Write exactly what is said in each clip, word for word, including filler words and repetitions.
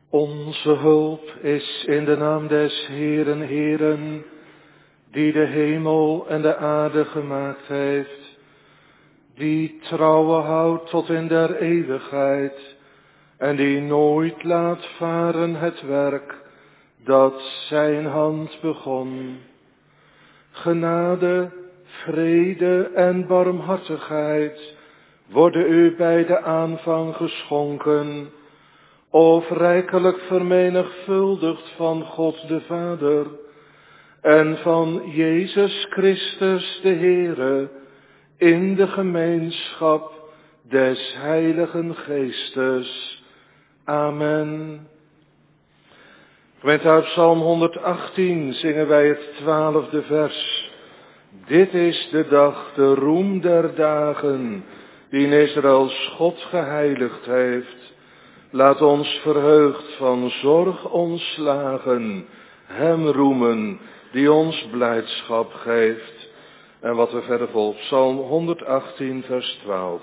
Onze hulp is in de naam des Heeren, Heeren, die de hemel en de aarde gemaakt heeft, die trouwe houdt tot in der eeuwigheid en die nooit laat varen het werk dat zijn hand begon. Genade, vrede en barmhartigheid worden u bij de aanvang geschonken, of rijkelijk vermenigvuldigd van God de Vader en van Jezus Christus de Heere in de gemeenschap des Heiligen Geestes. Amen. Gemeente, uit Psalm honderdachttien zingen wij het twaalfde vers. Dit is de dag, de roem der dagen, die in Israëls God geheiligd heeft. Laat ons verheugd van zorg ontslagen, hem roemen, die ons blijdschap geeft. En wat er verder volgt, Psalm honderdachttien, vers twaalf.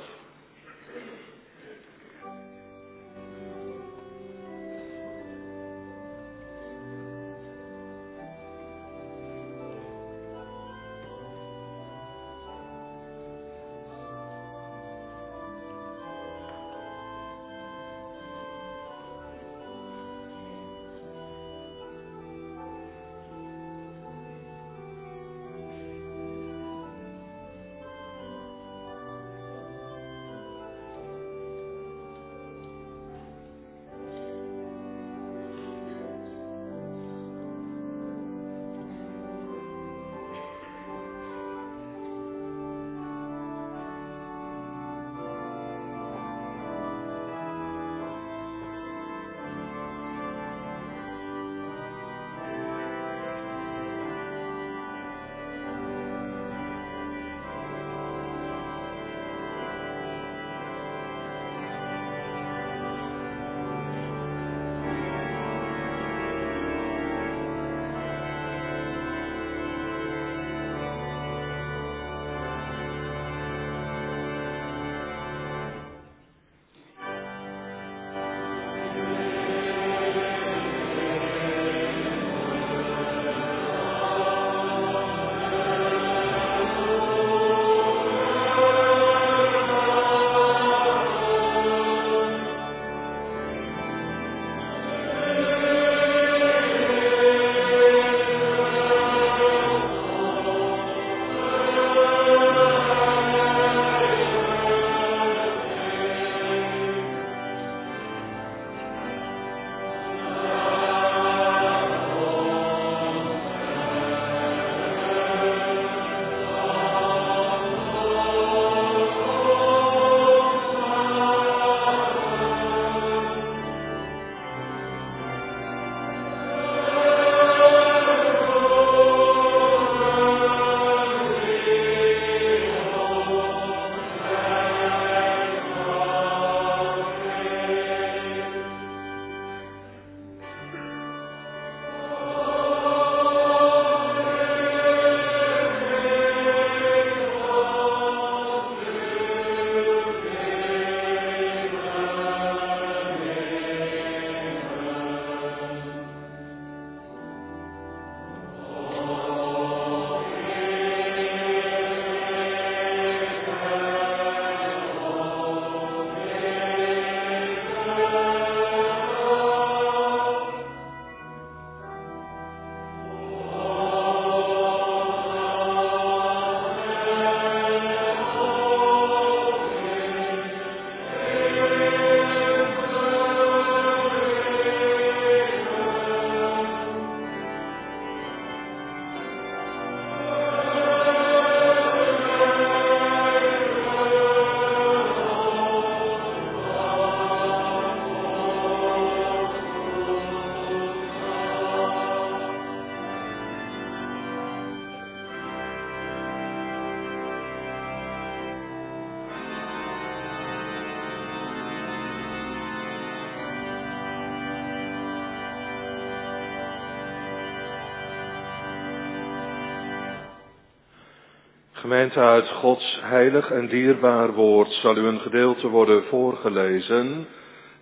Gemeente, uit Gods heilig en dierbaar woord zal u een gedeelte worden voorgelezen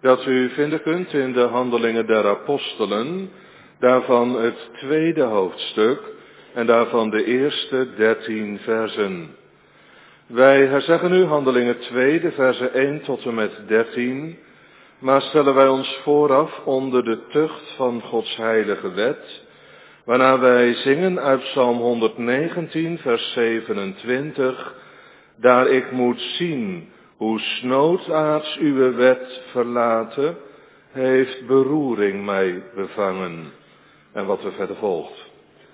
dat u vinden kunt in de Handelingen der Apostelen, daarvan het tweede hoofdstuk en daarvan de eerste dertien versen. Wij herzeggen nu Handelingen twee, de versen één tot en met dertien, maar stellen wij ons vooraf onder de tucht van Gods heilige wet, waarna wij zingen uit Psalm honderdnegentien, vers zevenentwintig, daar ik moet zien hoe snoodaards uw wet verlaten, heeft beroering mij bevangen. En wat er verder volgt.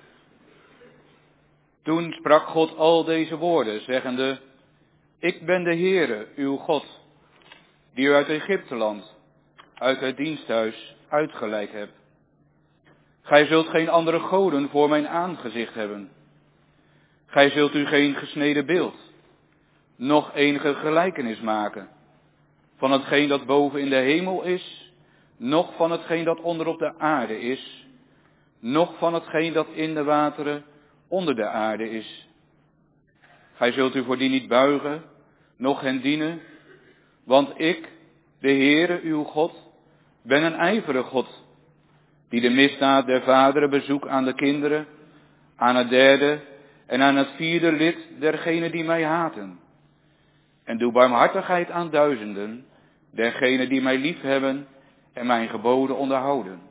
Toen sprak God al deze woorden, zeggende, ik ben de Heere, uw God, die u uit Egypteland, uit het diensthuis, uitgeleid hebt. Gij zult geen andere goden voor mijn aangezicht hebben. Gij zult u geen gesneden beeld, noch enige gelijkenis maken, van hetgeen dat boven in de hemel is, noch van hetgeen dat onder op de aarde is, noch van hetgeen dat in de wateren onder de aarde is. Gij zult u voor die niet buigen, noch hen dienen, want ik, de Heere uw God, ben een ijverige God, die de misdaad der vaderen bezoekt aan de kinderen, aan het derde en aan het vierde lid dergenen die mij haten. En doe barmhartigheid aan duizenden, dergenen die mij liefhebben en mijn geboden onderhouden.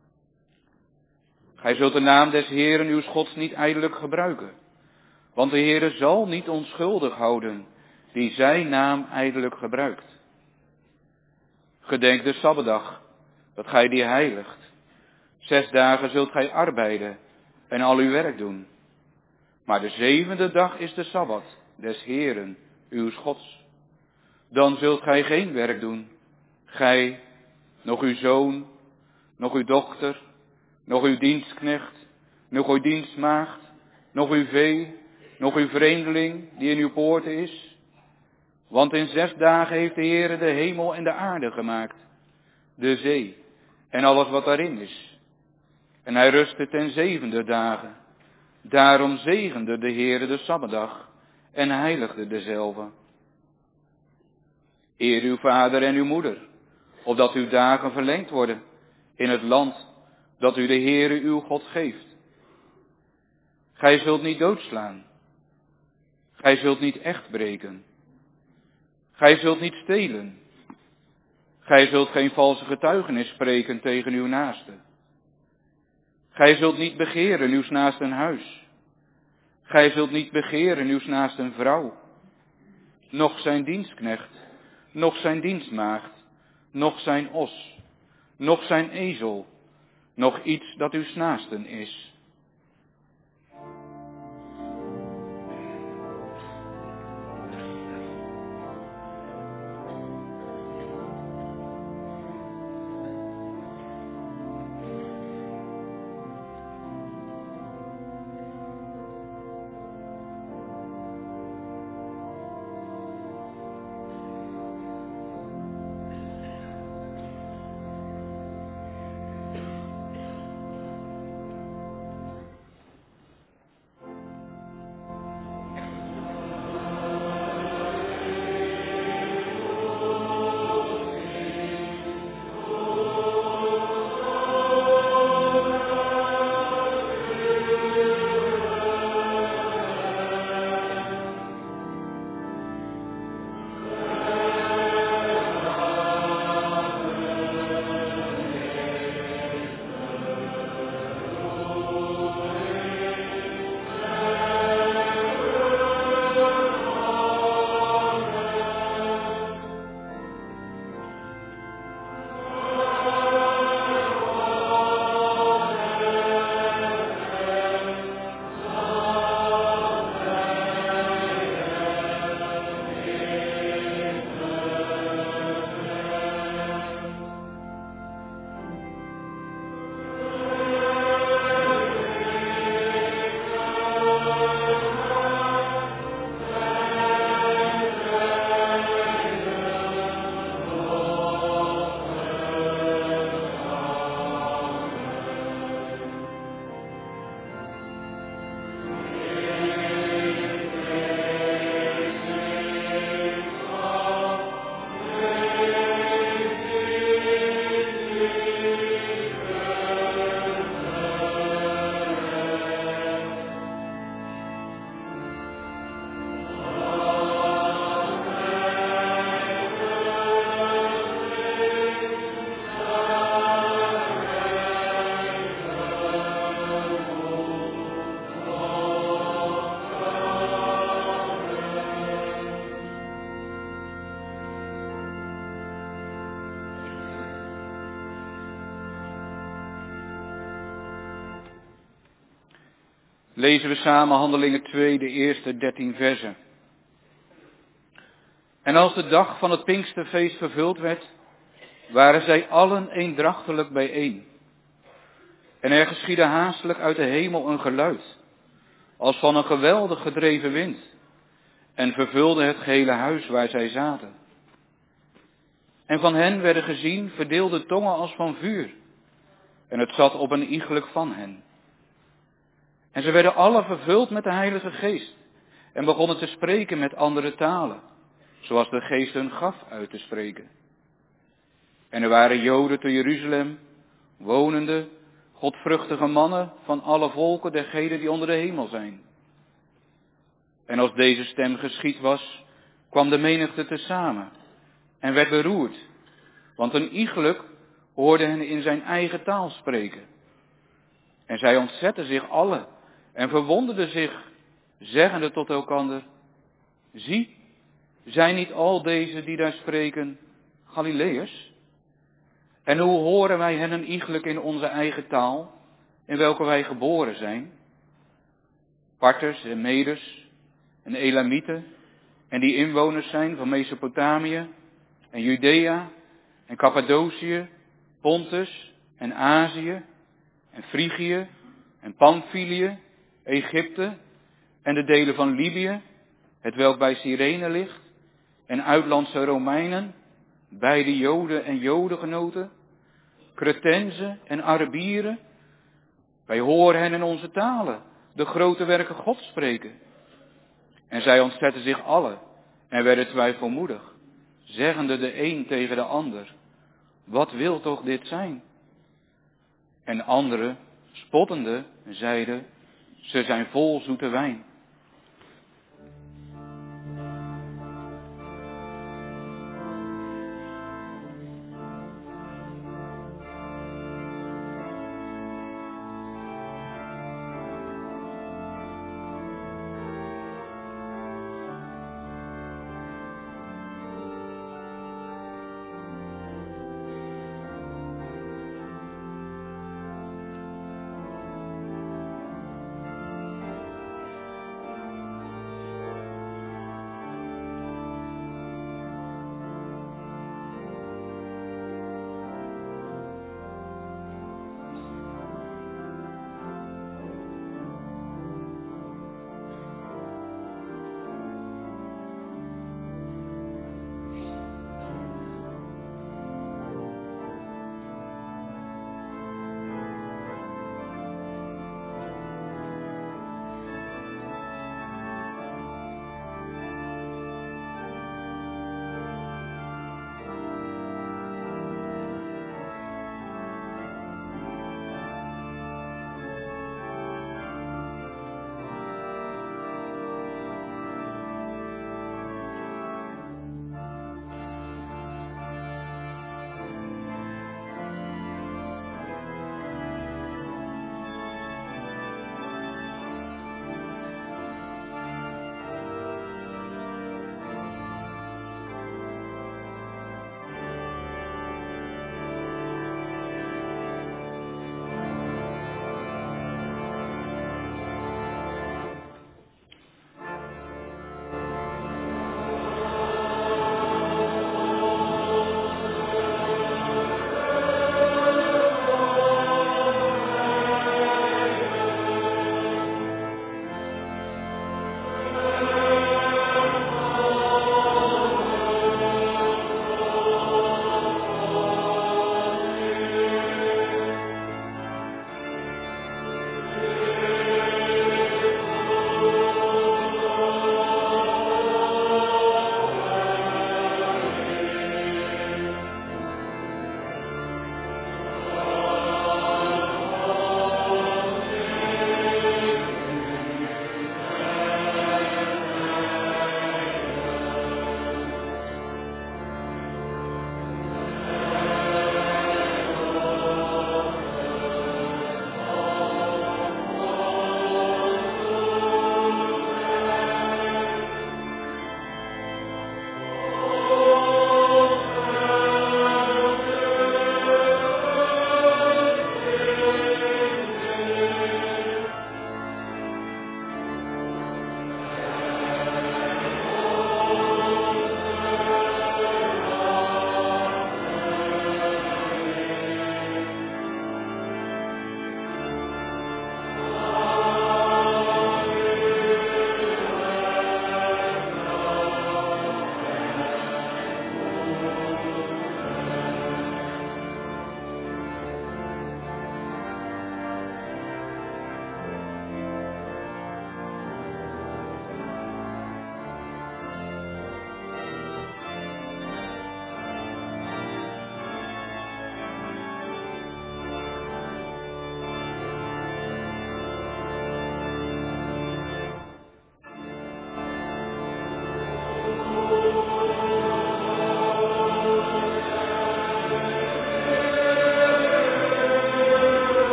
Gij zult de naam des Heeren uws Gods niet ijdelijk gebruiken, want de Heere zal niet onschuldig houden, die zijn naam ijdelijk gebruikt. Gedenk de Sabbatdag, dat gij die heiligt. Zes dagen zult gij arbeiden en al uw werk doen. Maar de zevende dag is de Sabbat des Heeren, uws Gods. Dan zult gij geen werk doen, gij, nog uw zoon, nog uw dochter, nog uw dienstknecht, nog uw dienstmaagd, nog uw vee, nog uw vreemdeling die in uw poorten is. Want in zes dagen heeft de Heere de hemel en de aarde gemaakt, de zee en alles wat daarin is. En hij rustte ten zevende dagen. Daarom zegende de Heere de Sabbatdag en heiligde dezelve. Eer uw vader en uw moeder, opdat uw dagen verlengd worden in het land dat u de Heere uw God geeft. Gij zult niet doodslaan. Gij zult niet echt breken. Gij zult niet stelen. Gij zult geen valse getuigenis spreken tegen uw naaste. Gij zult niet begeren uws naasten huis. Gij zult niet begeren uws naasten vrouw, noch zijn dienstknecht, noch zijn dienstmaagd, noch zijn os, noch zijn ezel, noch iets dat uws naasten is. lezen we samen Handelingen twee, de eerste dertien versen. En als de dag van het Pinksterfeest vervuld werd, waren zij allen eendrachtelijk bijeen. En er geschiedde haastelijk uit de hemel een geluid, als van een geweldig gedreven wind, en vervulde het gehele huis waar zij zaten. En van hen werden gezien verdeelde tongen als van vuur, en het zat op een iegelijk van hen. En ze werden alle vervuld met de Heilige Geest, en begonnen te spreken met andere talen, zoals de Geest hun gaf uit te spreken. En er waren Joden te Jeruzalem, wonende, godvruchtige mannen van alle volken dergenen die onder de hemel zijn. En als deze stem geschied was, kwam de menigte tezamen en werd beroerd, want een iegelijk hoorde hen in zijn eigen taal spreken. En zij ontzetten zich allen en verwonderden zich, zeggende tot elkander: zie, zijn niet al deze die daar spreken Galileërs? En hoe horen wij hen een iegelijk in onze eigen taal, in welke wij geboren zijn? Parters en Meders en Elamieten, en die inwoners zijn van Mesopotamië en Judea en Cappadocië, Pontus en Azië en Frigië en Pamphylië, Egypte en de delen van Libië, het welk bij Cyrene ligt, en uitlandse Romeinen, beide Joden en Jodengenoten, Cretenzen en Arabieren. Wij horen hen in onze talen de grote werken Gods spreken. En zij ontzetten zich allen en werden twijfelmoedig, zeggende de een tegen de ander: wat wil toch dit zijn? En anderen, spottende, zeiden: ze zijn vol zoete wijn.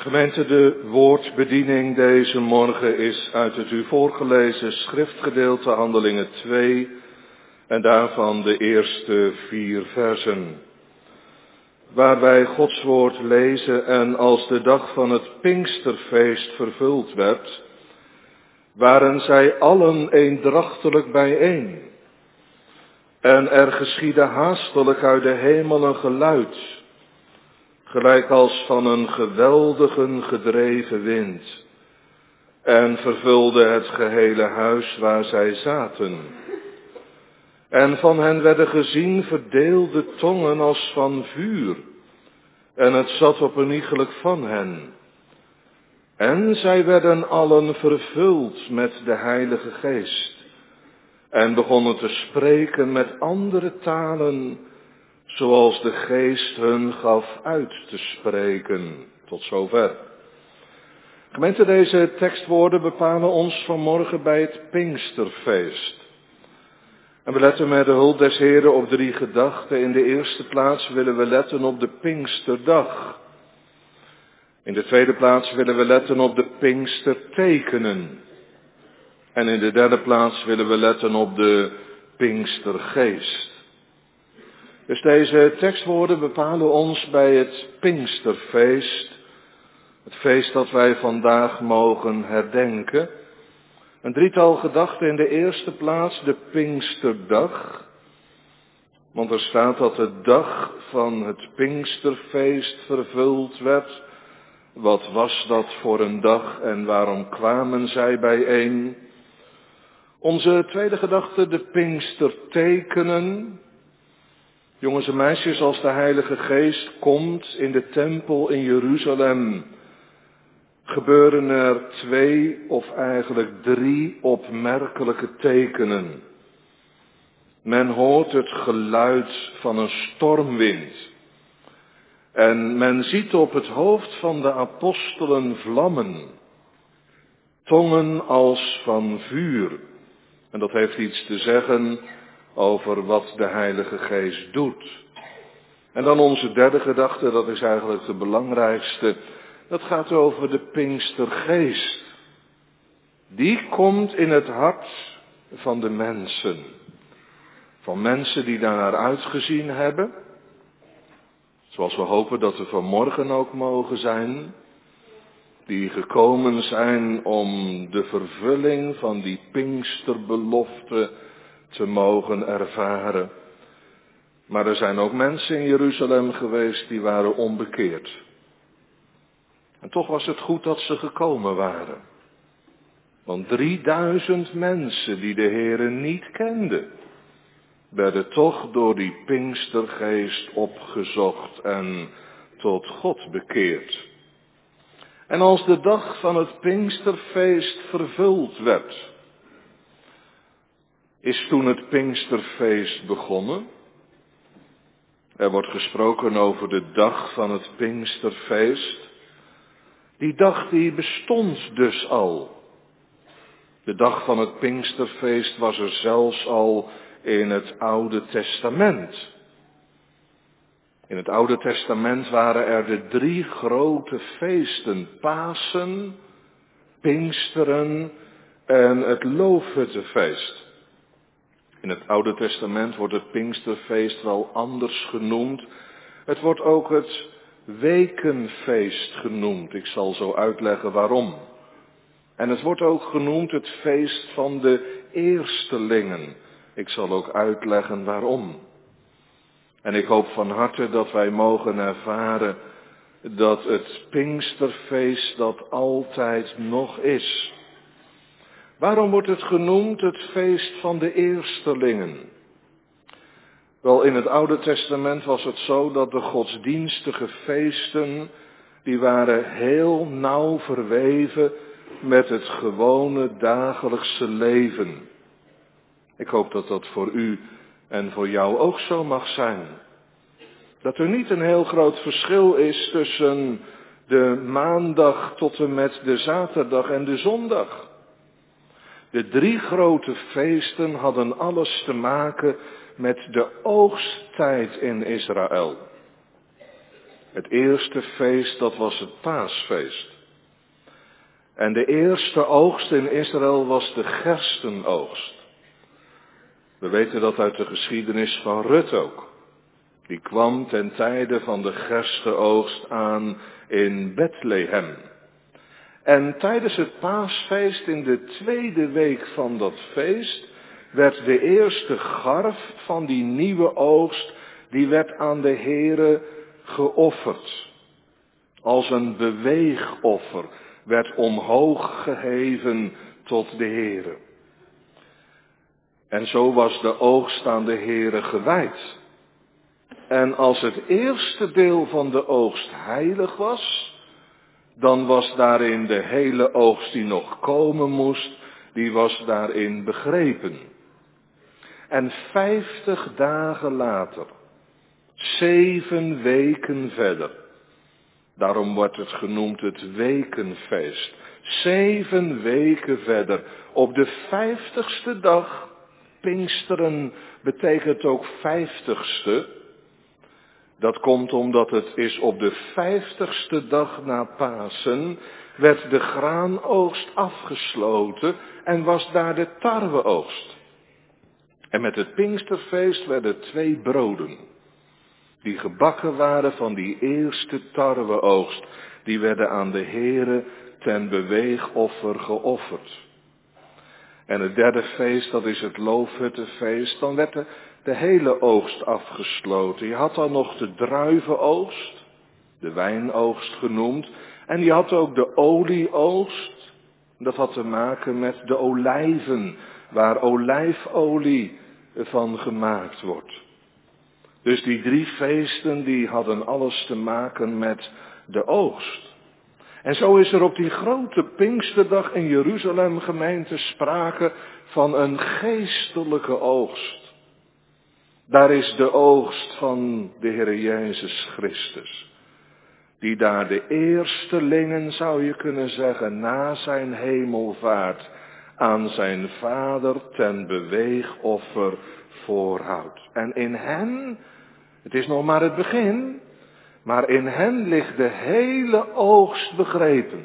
Gemeente, de woordbediening deze morgen is uit het u voorgelezen schriftgedeelte Handelingen twee en daarvan de eerste vier versen. Waar wij Gods woord lezen en als de dag van het Pinksterfeest vervuld werd, waren zij allen eendrachtelijk bijeen. En er geschiedde haastelijk uit de hemel een geluid, gelijk als van een geweldige gedreven wind, en vervulde het gehele huis waar zij zaten. En van hen werden gezien verdeelde tongen als van vuur, en het zat op een iegelijk van hen. En zij werden allen vervuld met de Heilige Geest, en begonnen te spreken met andere talen, zoals de Geest hun gaf uit te spreken. Tot zover. Gemeente, deze tekstwoorden bepalen ons vanmorgen bij het Pinksterfeest. En we letten met de hulp des Heren op drie gedachten. In de eerste plaats willen we letten op de Pinksterdag. In de tweede plaats willen we letten op de Pinkstertekenen. En in de derde plaats willen we letten op de Pinkstergeest. Dus deze tekstwoorden bepalen ons bij het Pinksterfeest. Het feest dat wij vandaag mogen herdenken. Een drietal gedachten. In de eerste plaats de Pinksterdag. Want er staat dat de dag van het Pinksterfeest vervuld werd. Wat was dat voor een dag en waarom kwamen zij bijeen? Onze tweede gedachte, de Pinkstertekenen. Jongens en meisjes, als de Heilige Geest komt in de tempel in Jeruzalem, gebeuren er twee of eigenlijk drie opmerkelijke tekenen. Men hoort het geluid van een stormwind. En men ziet op het hoofd van de apostelen vlammen, tongen als van vuur. En dat heeft iets te zeggen over wat de Heilige Geest doet. En dan onze derde gedachte, dat is eigenlijk de belangrijkste. Dat gaat over de Pinkstergeest. Die komt in het hart van de mensen. Van mensen die daarnaar uitgezien hebben. Zoals we hopen dat we vanmorgen ook mogen zijn. Die gekomen zijn om de vervulling van die Pinksterbelofte te mogen ervaren. Maar er zijn ook mensen in Jeruzalem geweest die waren onbekeerd. En toch was het goed dat ze gekomen waren. Want drieduizend mensen die de Heere niet kenden, werden toch door die Pinkstergeest opgezocht en tot God bekeerd. En als de dag van het Pinksterfeest vervuld werd, is toen het Pinksterfeest begonnen. Er wordt gesproken over de dag van het Pinksterfeest. Die dag die bestond dus al. De dag van het Pinksterfeest was er zelfs al in het Oude Testament. In het Oude Testament waren er de drie grote feesten: Pasen, Pinksteren en het Loofhuttenfeest. In het Oude Testament wordt het Pinksterfeest wel anders genoemd. Het wordt ook het Wekenfeest genoemd. Ik zal zo uitleggen waarom. En het wordt ook genoemd het feest van de eerstelingen. Ik zal ook uitleggen waarom. En ik hoop van harte dat wij mogen ervaren dat het Pinksterfeest dat altijd nog is. Waarom wordt het genoemd het feest van de eerstelingen? Wel, in het Oude Testament was het zo dat de godsdienstige feesten, die waren heel nauw verweven met het gewone dagelijkse leven. Ik hoop dat dat voor u en voor jou ook zo mag zijn. Dat er niet een heel groot verschil is tussen de maandag tot en met de zaterdag en de zondag. De drie grote feesten hadden alles te maken met de oogsttijd in Israël. Het eerste feest, dat was het paasfeest. En de eerste oogst in Israël was de gerstenoogst. We weten dat uit de geschiedenis van Rut ook. Die kwam ten tijde van de gerstenoogst aan in Bethlehem. En tijdens het paasfeest, in de tweede week van dat feest, werd de eerste garf van die nieuwe oogst, die werd aan de Heere geofferd. Als een beweegoffer werd omhoog geheven tot de Heere. En zo was de oogst aan de Heere gewijd. En als het eerste deel van de oogst heilig was, dan was daarin de hele oogst die nog komen moest, die was daarin begrepen. En vijftig dagen later, zeven weken verder, daarom wordt het genoemd het wekenfeest. Zeven weken verder, op de vijftigste dag, Pinksteren betekent ook vijftigste. Dat komt omdat het is op de vijftigste dag na Pasen, werd de graanoogst afgesloten en was daar de tarweoogst. En met het Pinksterfeest werden twee broden, die gebakken waren van die eerste tarweoogst, die werden aan de Heere ten beweegoffer geofferd. En het derde feest, dat is het loofhuttenfeest, dan werd de, de hele oogst afgesloten. Je had dan nog de druivenoogst, de wijnoogst genoemd, en je had ook de olieoogst. Dat had te maken met de olijven, waar olijfolie van gemaakt wordt. Dus die drie feesten, die hadden alles te maken met de oogst. En zo is er op die grote Pinksterdag in Jeruzalem, gemeente, sprake van een geestelijke oogst. Daar is de oogst van de Heer Jezus Christus, die daar de eerstelingen, zou je kunnen zeggen, na zijn hemelvaart aan zijn Vader ten beweegoffer voorhoudt. En in hen, het is nog maar het begin, maar in hen ligt de hele oogst begrepen.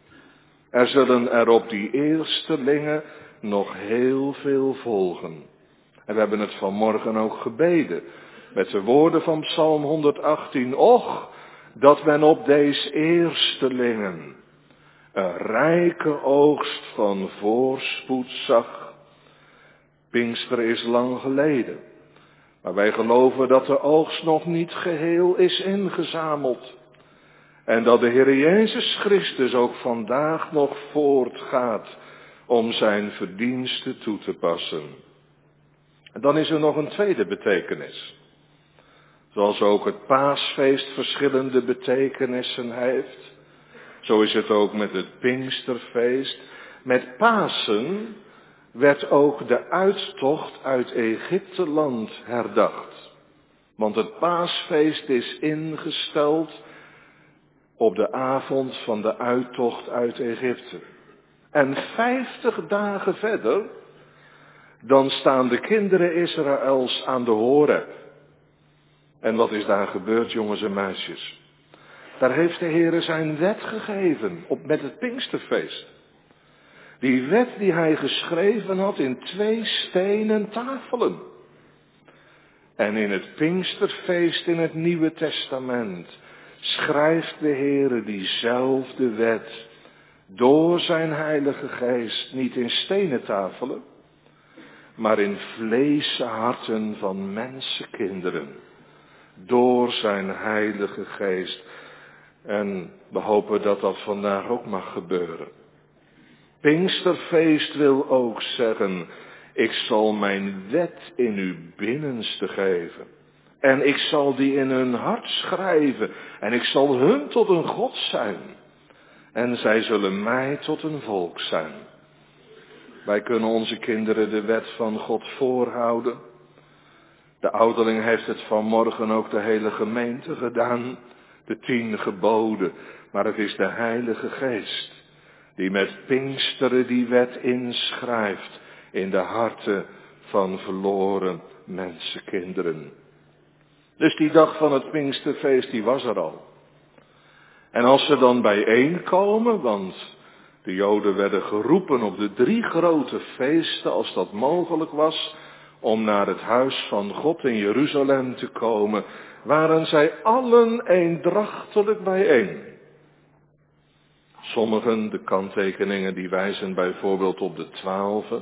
Er zullen er op die eerstelingen nog heel veel volgen. En we hebben het vanmorgen ook gebeden, met de woorden van Psalm honderdachttien. Och, dat men op deze eerstelingen een rijke oogst van voorspoed zag. Pinkster is lang geleden. Maar wij geloven dat de oogst nog niet geheel is ingezameld. En dat de Heer Jezus Christus ook vandaag nog voortgaat om zijn verdiensten toe te passen. En dan is er nog een tweede betekenis. Zoals ook het paasfeest verschillende betekenissen heeft, zo is het ook met het Pinksterfeest. Met Pasen werd ook de uittocht uit Egypteland herdacht. Want het paasfeest is ingesteld op de avond van de uittocht uit Egypte. En vijftig dagen verder, dan staan de kinderen Israëls aan de Horeb. En wat is daar gebeurd, jongens en meisjes? Daar heeft de Heere zijn wet gegeven, op, met het Pinksterfeest. Die wet die hij geschreven had in twee stenen tafelen. En in het Pinksterfeest in het Nieuwe Testament schrijft de Heere diezelfde wet door zijn Heilige Geest niet in stenen tafelen, maar in vleesen harten van mensenkinderen. Door zijn Heilige Geest. En we hopen dat dat vandaag ook mag gebeuren. Pinksterfeest wil ook zeggen, ik zal mijn wet in uw binnenste geven. En ik zal die in hun hart schrijven. En ik zal hun tot een God zijn. En zij zullen mij tot een volk zijn. Wij kunnen onze kinderen de wet van God voorhouden. De ouderling heeft het vanmorgen ook de hele gemeente gedaan. De tien geboden. Maar het is de Heilige Geest die met Pinksteren die wet inschrijft in de harten van verloren mensenkinderen. Dus die dag van het Pinksterfeest, die was er al. En als ze dan bijeenkomen, want de Joden werden geroepen op de drie grote feesten, als dat mogelijk was, om naar het huis van God in Jeruzalem te komen, waren zij allen eendrachtelijk bijeen. Sommigen, de kanttekeningen, die wijzen bijvoorbeeld op de twaalfen.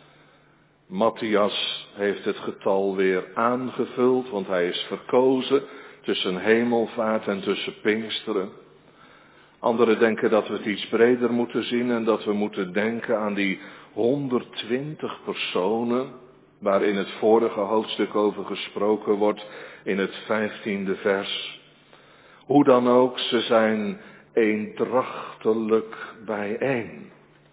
Matthias heeft het getal weer aangevuld, want hij is verkozen tussen hemelvaart en tussen Pinksteren. Anderen denken dat we het iets breder moeten zien en dat we moeten denken aan die honderdtwintig personen, waar in het vorige hoofdstuk over gesproken wordt, in het vijftiende vers. Hoe dan ook, ze zijn eendrachtelijk bijeen.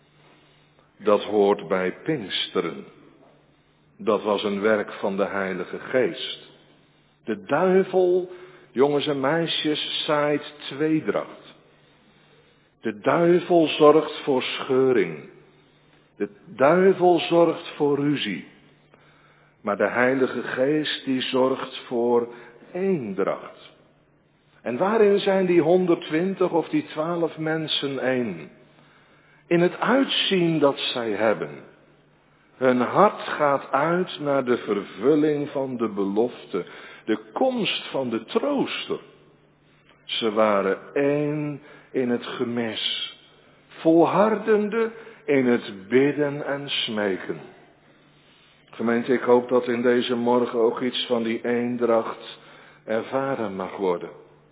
Dat hoort bij Pinksteren. Dat was een werk van de Heilige Geest. De duivel, jongens en meisjes, zaait tweedracht. De duivel zorgt voor scheuring. De duivel zorgt voor ruzie. Maar de Heilige Geest die zorgt voor eendracht. En waarin zijn die honderdtwintig of die twaalf mensen één? In het uitzien dat zij hebben. Hun hart gaat uit naar de vervulling van de belofte, de komst van de trooster. Ze waren één in het gemis, volhardende in het bidden en smeken. Gemeente, ik hoop dat in deze morgen ook iets van die eendracht ervaren mag worden.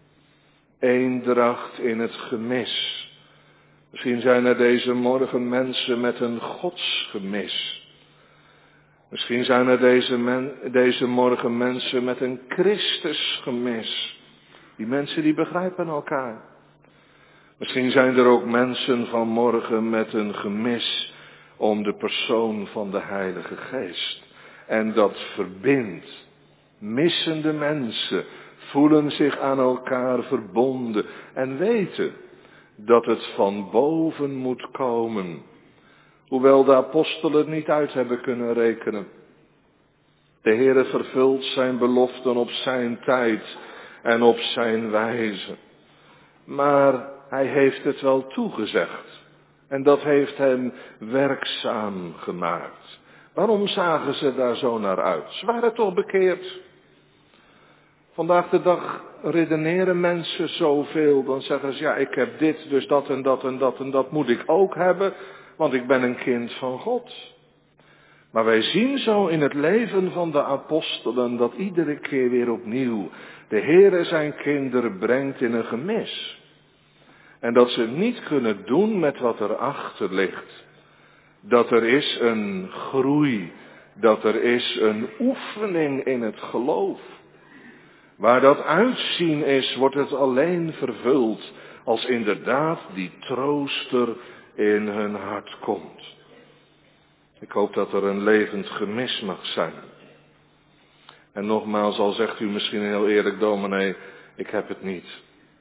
Eendracht in het gemis. Misschien zijn er deze morgen mensen met een godsgemis. Misschien zijn er deze, men, deze morgen mensen met een Christusgemis. Die mensen die begrijpen elkaar. Misschien zijn er ook mensen vanmorgen met een gemis om de persoon van de Heilige Geest. En dat verbindt. Missende mensen voelen zich aan elkaar verbonden en weten dat het van boven moet komen. Hoewel de apostelen het niet uit hebben kunnen rekenen. De Heere vervult zijn beloften op zijn tijd en op zijn wijze. Maar hij heeft het wel toegezegd. En dat heeft hem werkzaam gemaakt. Waarom zagen ze daar zo naar uit? Ze waren toch bekeerd. Vandaag de dag redeneren mensen zoveel. Dan zeggen ze, ja, ik heb dit, dus dat en dat en dat en dat moet ik ook hebben. Want ik ben een kind van God. Maar wij zien zo in het leven van de apostelen dat iedere keer weer opnieuw de Heere zijn kinderen brengt in een gemis. En dat ze niet kunnen doen met wat erachter ligt. Dat er is een groei, dat er is een oefening in het geloof. Waar dat uitzien is, wordt het alleen vervuld als inderdaad die trooster in hun hart komt. Ik hoop dat er een levend gemis mag zijn. En nogmaals, al zegt u misschien heel eerlijk, dominee, ik heb het niet.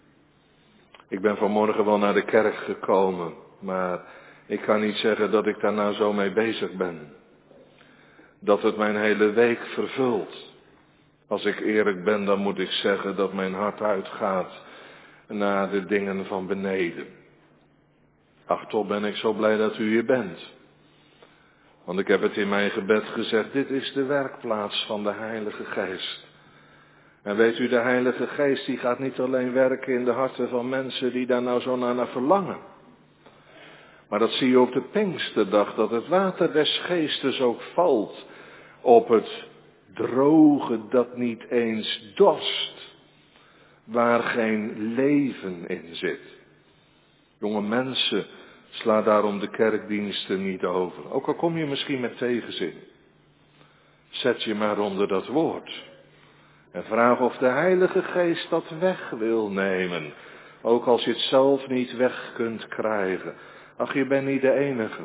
Ik ben vanmorgen wel naar de kerk gekomen, maar ik kan niet zeggen dat ik daar nou zo mee bezig ben. Dat het mijn hele week vervult. Als ik eerlijk ben, dan moet ik zeggen dat mijn hart uitgaat naar de dingen van beneden. Ach, toch ben ik zo blij dat u hier bent. Want ik heb het in mijn gebed gezegd, dit is de werkplaats van de Heilige Geest. En weet u, de Heilige Geest die gaat niet alleen werken in de harten van mensen die daar nou zo naar, naar verlangen. Maar dat zie je op de Pinksterdag, dat het water des Geestes ook valt op het droge dat niet eens dorst, waar geen leven in zit. Jonge mensen, sla daarom de kerkdiensten niet over. Ook al kom je misschien met tegenzin. Zet je maar onder dat woord. En vraag of de Heilige Geest dat weg wil nemen. Ook als je het zelf niet weg kunt krijgen. Ach, je bent niet de enige.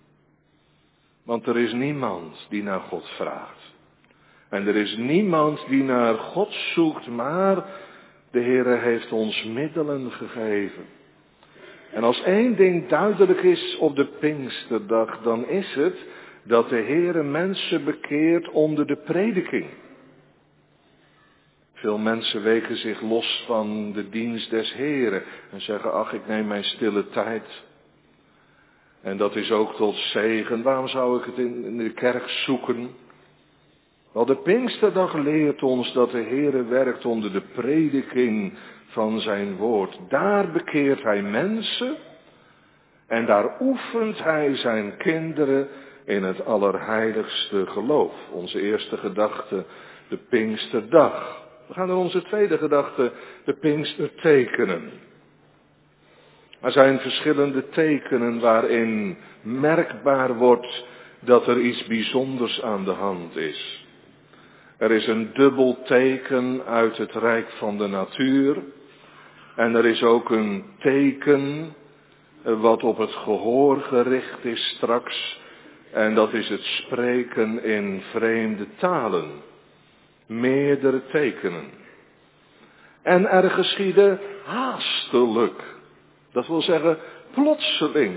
Want er is niemand die naar God vraagt. En er is niemand die naar God zoekt, maar de Heere heeft ons middelen gegeven. En als één ding duidelijk is op de Pinksterdag, dan is het dat de Heere mensen bekeert onder de prediking. Veel mensen weken zich los van de dienst des Heren en zeggen, ach, ik neem mijn stille tijd. En dat is ook tot zegen. Waarom zou ik het in de kerk zoeken? Wel, de Pinksterdag leert ons dat de Heere werkt onder de prediking van zijn woord. Daar bekeert hij mensen en daar oefent hij zijn kinderen in het allerheiligste geloof. Onze eerste gedachte, de Pinksterdag. We gaan naar onze tweede gedachte, de Pinkstertekenen. Er zijn verschillende tekenen waarin merkbaar wordt dat er iets bijzonders aan de hand is. Er is een dubbel teken uit het rijk van de natuur. En er is ook een teken wat op het gehoor gericht is straks. En dat is het spreken in vreemde talen. Meerdere tekenen. En er geschiedde haastelijk. Dat wil zeggen plotseling.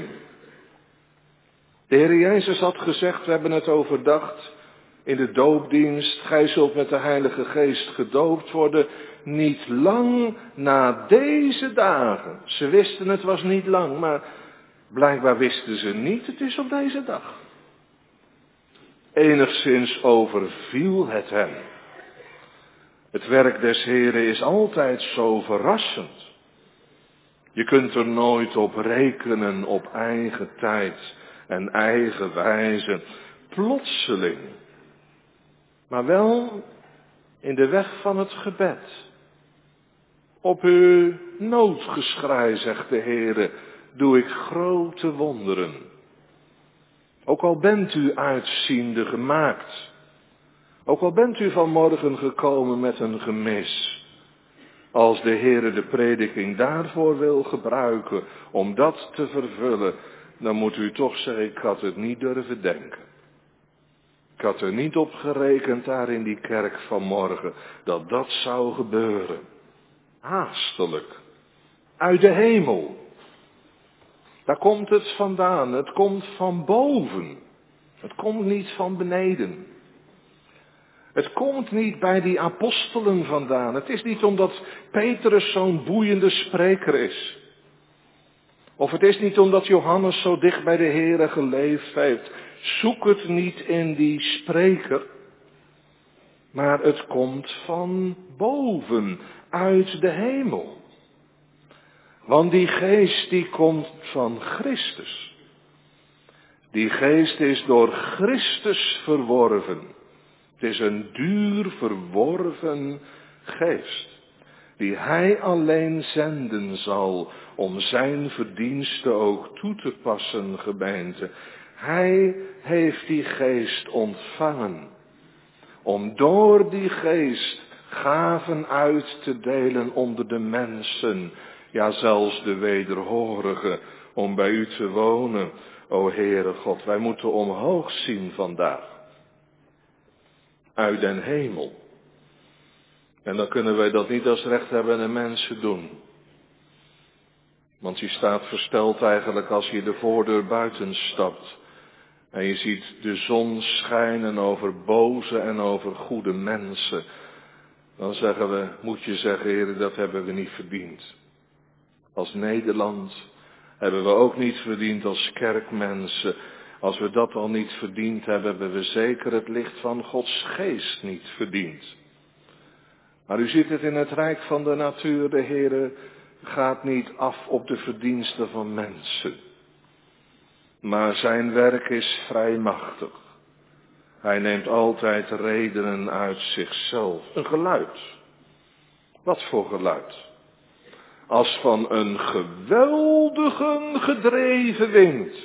De Heer Jezus had gezegd, we hebben het overdacht in de doopdienst, gij zult met de Heilige Geest gedoopt worden, niet lang na deze dagen. Ze wisten het was niet lang, maar blijkbaar wisten ze niet, het is op deze dag. Enigszins overviel het hen. Het werk des Heren is altijd zo verrassend. Je kunt er nooit op rekenen op eigen tijd en eigen wijze. Plotseling. Maar wel in de weg van het gebed. Op uw noodgeschrei, zegt de Heere, doe ik grote wonderen. Ook al bent u uitziende gemaakt. Ook al bent u vanmorgen gekomen met een gemis. Als de Heere de prediking daarvoor wil gebruiken, om dat te vervullen, dan moet u toch zeggen, ik had het niet durven denken. Ik had er niet op gerekend daar in die kerk vanmorgen, dat dat zou gebeuren. Haastelijk. Uit de hemel. Daar komt het vandaan. Het komt van boven. Het komt niet van beneden. Het komt niet bij die apostelen vandaan. Het is niet omdat Petrus zo'n boeiende spreker is. Of het is niet omdat Johannes zo dicht bij de Heere geleefd heeft. Zoek het niet in die spreker. Maar het komt van boven, uit de hemel. Want die geest die komt van Christus. Die geest is door Christus verworven. Het is een duur verworven geest. Die hij alleen zenden zal om zijn verdienste ook toe te passen, gemeente. Hij heeft die geest ontvangen. Om door die geest gaven uit te delen onder de mensen. Ja, zelfs de wederhorigen. Om bij u te wonen, o Heere God. Wij moeten omhoog zien vandaag. Uit den hemel. En dan kunnen wij dat niet als rechthebbende mensen doen. Want je staat versteld eigenlijk als je de voordeur buiten stapt. En je ziet de zon schijnen over boze en over goede mensen. Dan zeggen we, moet je zeggen, Heer, dat hebben we niet verdiend. Als Nederland hebben we ook niet verdiend als kerkmensen. Als we dat al niet verdiend hebben, hebben we zeker het licht van Gods geest niet verdiend. Maar u ziet het in het rijk van de natuur, de Heere gaat niet af op de verdiensten van mensen. Maar zijn werk is vrij machtig. Hij neemt altijd redenen uit zichzelf. Een geluid. Wat voor geluid? Als van een geweldige gedreven wind.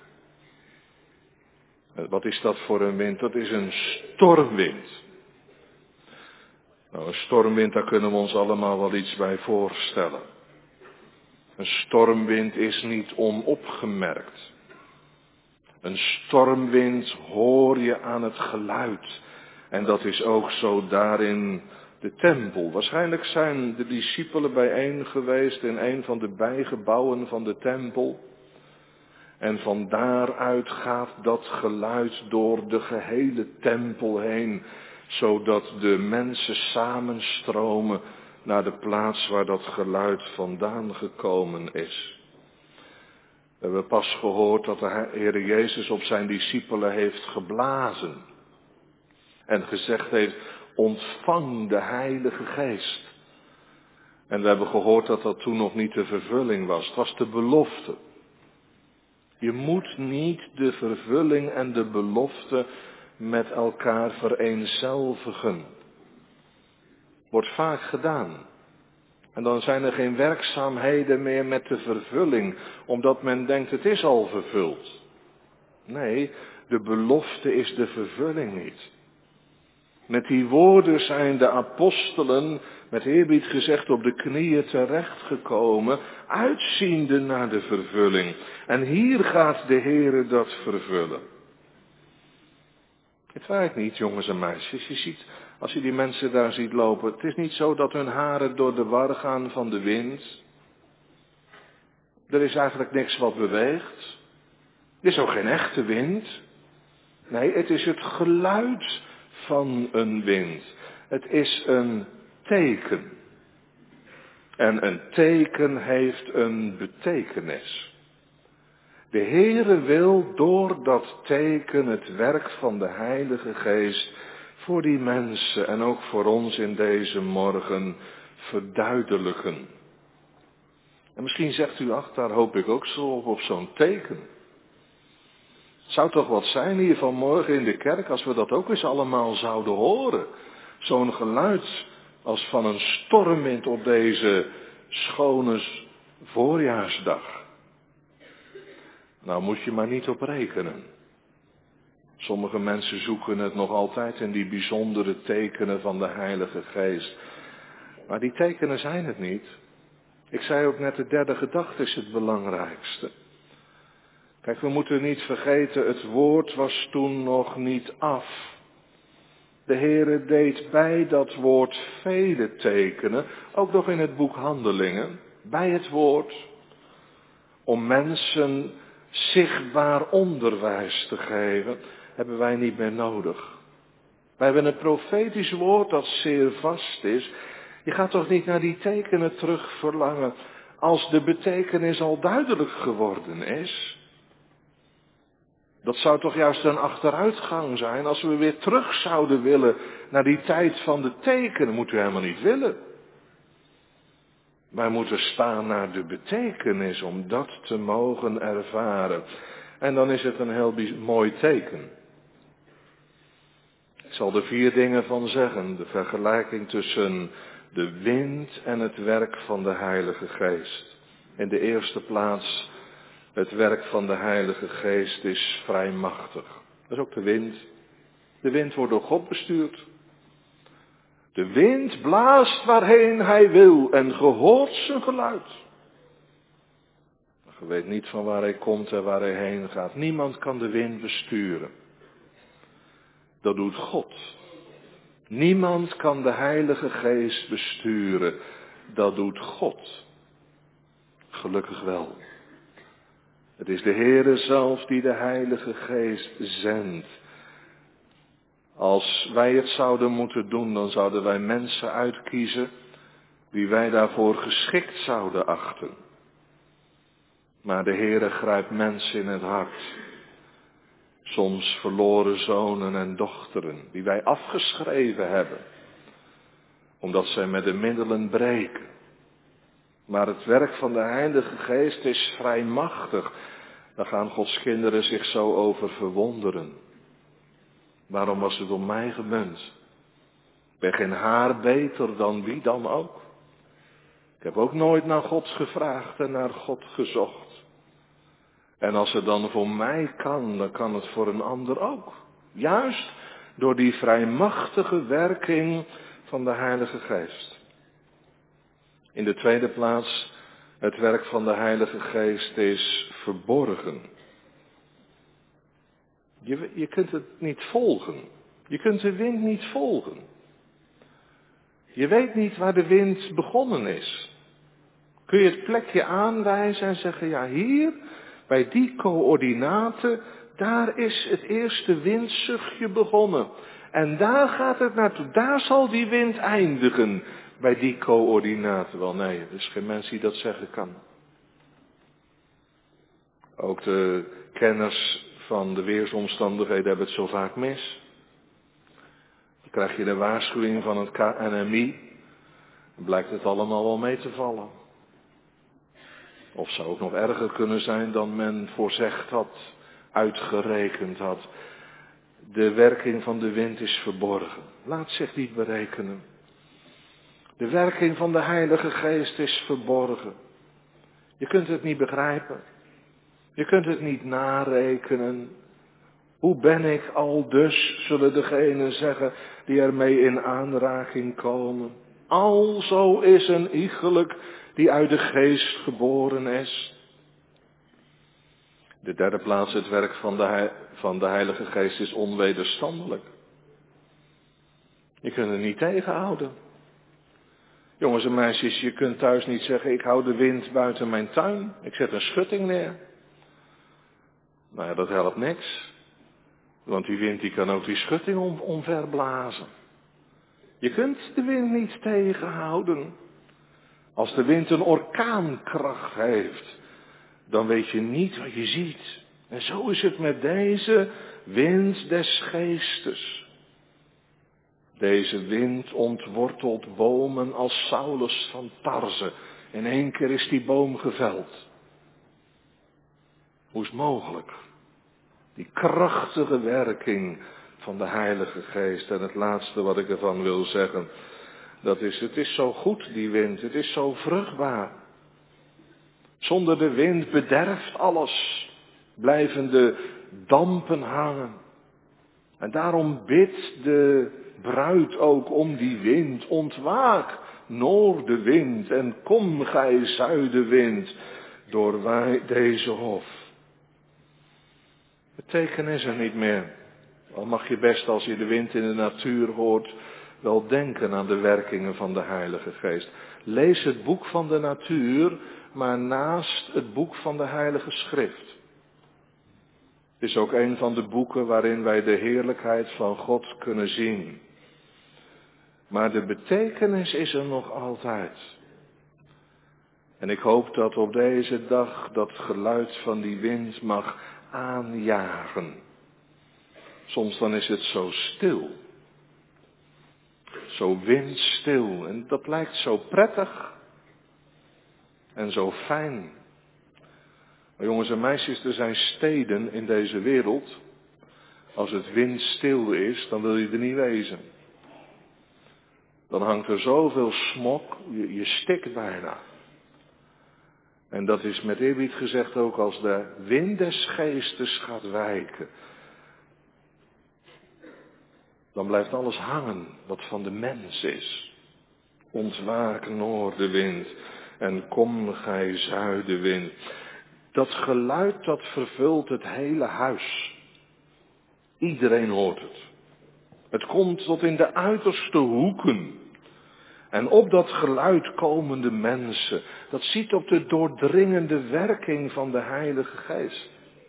Wat is dat voor een wind? Dat is een stormwind. Nou, een stormwind, daar kunnen we ons allemaal wel iets bij voorstellen. Een stormwind is niet onopgemerkt. Een stormwind hoor je aan het geluid. En dat is ook zo daar in de tempel. Waarschijnlijk zijn de discipelen bijeen geweest in een van de bijgebouwen van de tempel. En van daaruit gaat dat geluid door de gehele tempel heen. zodat de mensen samenstromen naar de plaats waar dat geluid vandaan gekomen is. We hebben pas gehoord dat de Heer Jezus op zijn discipelen heeft geblazen en gezegd heeft, ontvang de Heilige Geest. En we hebben gehoord dat dat toen nog niet de vervulling was, het was de belofte. Je moet niet de vervulling en de belofte met elkaar vereenzelvigen. Wordt vaak gedaan. En dan zijn er geen werkzaamheden meer met de vervulling, omdat men denkt het is al vervuld. Nee, de belofte is de vervulling niet. Met die woorden zijn de apostelen, met eerbied gezegd, op de knieën terechtgekomen, uitziende naar de vervulling. En hier gaat de Heere dat vervullen. Het werkt niet, jongens en meisjes. Je ziet, als je die mensen daar ziet lopen, het is niet zo dat hun haren door de war gaan van de wind. Er is eigenlijk niks wat beweegt. Er is ook geen echte wind. Nee, het is het geluid van een wind. Het is een teken. En een teken heeft een betekenis. De Heere wil door dat teken het werk van de Heilige Geest voor die mensen en ook voor ons in deze morgen verduidelijken. En misschien zegt u, ach, daar hoop ik ook zo op, op zo'n teken. Het zou toch wat zijn hier vanmorgen in de kerk als we dat ook eens allemaal zouden horen. Zo'n geluid als van een stormwind op deze schone voorjaarsdag. Nou moet je maar niet op rekenen. Sommige mensen zoeken het nog altijd in die bijzondere tekenen van de Heilige Geest. Maar die tekenen zijn het niet. Ik zei ook net, de derde gedachte is het belangrijkste. Kijk, we moeten niet vergeten, het woord was toen nog niet af. De Heere deed bij dat woord vele tekenen, ook nog in het boek Handelingen, bij het woord, om mensen zichtbaar onderwijs te geven, hebben wij niet meer nodig. Wij hebben een profetisch woord dat zeer vast is. Je gaat toch niet naar die tekenen terug verlangen als de betekenis al duidelijk geworden is? Dat zou toch juist een achteruitgang zijn als we weer terug zouden willen naar die tijd van de tekenen. Moeten we helemaal niet willen. Wij moeten staan naar de betekenis om dat te mogen ervaren. En dan is het een heel mooi teken. Ik zal er vier dingen van zeggen. De vergelijking tussen de wind en het werk van de Heilige Geest. In de eerste plaats, het werk van de Heilige Geest is vrij machtig. Dat is ook de wind. De wind wordt door God bestuurd. De wind blaast waarheen hij wil en ge hoort zijn geluid. Je weet niet van waar hij komt en waar hij heen gaat. Niemand kan de wind besturen. Dat doet God. Niemand kan de Heilige Geest besturen. Dat doet God. Gelukkig wel. Het is de Heere zelf die de Heilige Geest zendt. Als wij het zouden moeten doen, dan zouden wij mensen uitkiezen die wij daarvoor geschikt zouden achten. Maar de Heere grijpt mensen in het hart. Soms verloren zonen en dochteren die wij afgeschreven hebben, omdat zij met de middelen breken. Maar het werk van de Heilige Geest is vrij machtig. Daar gaan Gods kinderen zich zo over verwonderen. Waarom was het om mij gemunt? Ik ben geen haar beter dan wie dan ook. Ik heb ook nooit naar God gevraagd en naar God gezocht. En als het dan voor mij kan, dan kan het voor een ander ook. Juist door die vrijmachtige werking van de Heilige Geest. In de tweede plaats, het werk van de Heilige Geest is verborgen. Je, je kunt het niet volgen. Je kunt de wind niet volgen. Je weet niet waar de wind begonnen is. Kun je het plekje aanwijzen en zeggen, ja hier, bij die coördinaten, daar is het eerste windzuchtje begonnen. En daar gaat het naartoe. Daar zal die wind eindigen. Bij die coördinaten. Wel nee, er is geen mens die dat zeggen kan. Ook de kenners van de weersomstandigheden hebben het zo vaak mis. Dan krijg je de waarschuwing van het K N M I. Dan blijkt het allemaal wel mee te vallen. Of zou ook nog erger kunnen zijn dan men voorzegd had, uitgerekend had. De werking van de wind is verborgen. Laat zich niet berekenen. De werking van de Heilige Geest is verborgen. Je kunt het niet begrijpen. Je kunt het niet narekenen. Hoe ben ik al dus, zullen degenen zeggen die ermee in aanraking komen. Alzo is een iegelijk die uit de Geest geboren is. De derde plaats, het werk van de, van de Heilige Geest is onwederstandelijk. Je kunt het niet tegenhouden. Jongens en meisjes, je kunt thuis niet zeggen, ik hou de wind buiten mijn tuin. Ik zet een schutting neer. Nou ja, dat helpt niks. Want die wind die kan ook die schutting om, omverblazen. Je kunt de wind niet tegenhouden. Als de wind een orkaankracht heeft, dan weet je niet wat je ziet. En zo is het met deze wind des geestes. Deze wind ontwortelt bomen als Saulus van Tarze. In één keer is die boom geveld. Hoe is het mogelijk? Die krachtige werking van de Heilige Geest. En het laatste wat ik ervan wil zeggen, dat is, het is zo goed die wind, het is zo vruchtbaar. Zonder de wind bederft alles, blijven de dampen hangen. En daarom bidt de bruid ook om die wind, ontwaak, noordenwind, en kom gij zuidenwind, doorwaai deze hof. Betekenis er niet meer. Al mag je best als je de wind in de natuur hoort, wel denken aan de werkingen van de Heilige Geest. Lees het boek van de natuur, maar naast het boek van de Heilige Schrift. Het is ook een van de boeken waarin wij de heerlijkheid van God kunnen zien. Maar de betekenis is er nog altijd. En ik hoop dat op deze dag dat geluid van die wind mag aanjagen. Soms dan is het zo stil. Zo windstil. En dat lijkt zo prettig. En zo fijn. Maar jongens en meisjes, er zijn steden in deze wereld. Als het windstil is, dan wil je er niet wezen. Dan hangt er zoveel smok, je, je stikt bijna. En dat is met eerbied gezegd ook als de wind des geestes gaat wijken. Dan blijft alles hangen wat van de mens is. Ontwaak noordenwind en kom gij zuidenwind. Dat geluid dat vervult het hele huis. Iedereen hoort het. Het komt tot in de uiterste hoeken. En op dat geluid komen de mensen. Dat ziet op de doordringende werking van de Heilige Geest.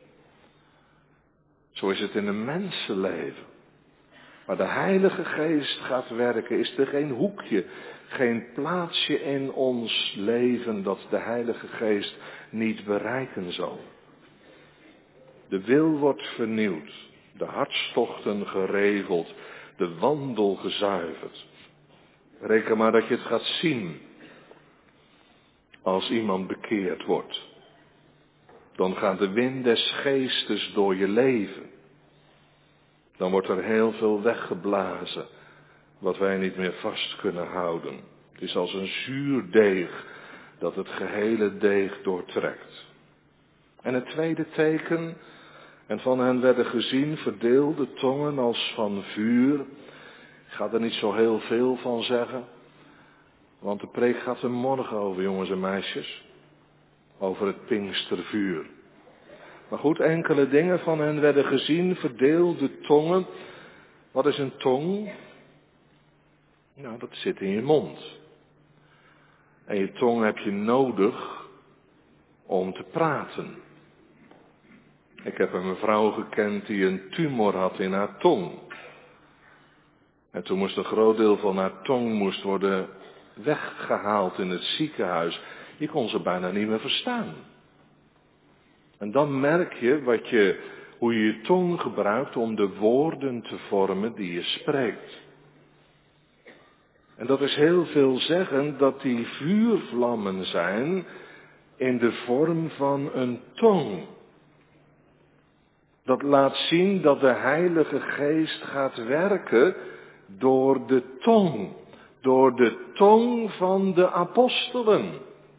Zo is het in een mensenleven. Maar de Heilige Geest gaat werken. Is er geen hoekje, geen plaatsje in ons leven dat de Heilige Geest niet bereiken zal. De wil wordt vernieuwd. De hartstochten geregeld. De wandel gezuiverd. Reken maar dat je het gaat zien. Als iemand bekeerd wordt. Dan gaat de wind des geestes door je leven. Dan wordt er heel veel weggeblazen. Wat wij niet meer vast kunnen houden. Het is als een zuurdeeg dat het gehele deeg doortrekt. En het tweede teken. En van hen werden gezien verdeelde tongen als van vuur. Ik ga er niet zo heel veel van zeggen. Want de preek gaat er morgen over, jongens en meisjes. Over het Pinkstervuur. Maar goed, enkele dingen van hen werden gezien, verdeelde tongen. Wat is een tong? Nou, dat zit in je mond. En je tong heb je nodig om te praten. Ik heb een mevrouw gekend die een tumor had in haar tong. En toen moest een groot deel van haar tong moest worden weggehaald in het ziekenhuis. Je kon ze bijna niet meer verstaan. En dan merk je, wat je hoe je je tong gebruikt om de woorden te vormen die je spreekt. En dat is heel veelzeggend dat die vuurvlammen zijn in de vorm van een tong. Dat laat zien dat de Heilige Geest gaat werken door de tong. Door de tong van de apostelen.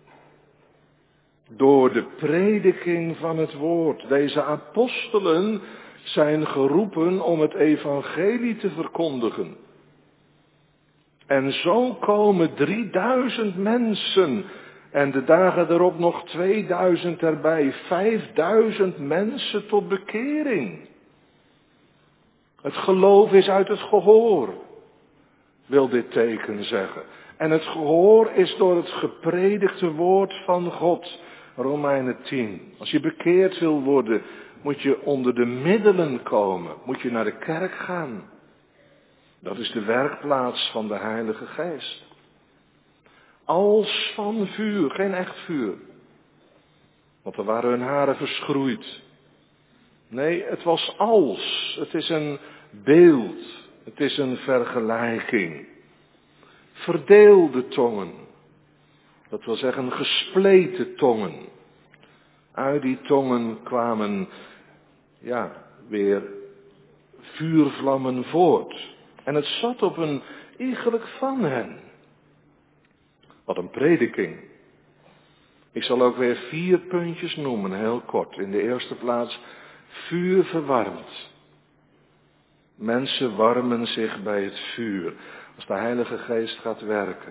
Door de prediking van het woord. Deze apostelen zijn geroepen om het evangelie te verkondigen. En zo komen drieduizend mensen en de dagen erop nog tweeduizend erbij. Vijfduizend mensen tot bekering. Het geloof is uit het gehoor, wil dit teken zeggen. En het gehoor is door het gepredikte woord van God. Romeinen tien. Als je bekeerd wil worden, moet je onder de middelen komen. Moet je naar de kerk gaan. Dat is de werkplaats van de Heilige Geest. Als van vuur, geen echt vuur. Want er waren hun haren verschroeid. Nee, het was als. Het is een beeld. Het is een vergelijking. Verdeelde tongen. Dat wil zeggen gespleten tongen. Uit die tongen kwamen, ja, weer vuurvlammen voort. En het zat op een iegelijk van hen. Wat een prediking. Ik zal ook weer vier puntjes noemen, heel kort. In de eerste plaats, vuur verwarmt. Mensen warmen zich bij het vuur. Als de Heilige Geest gaat werken,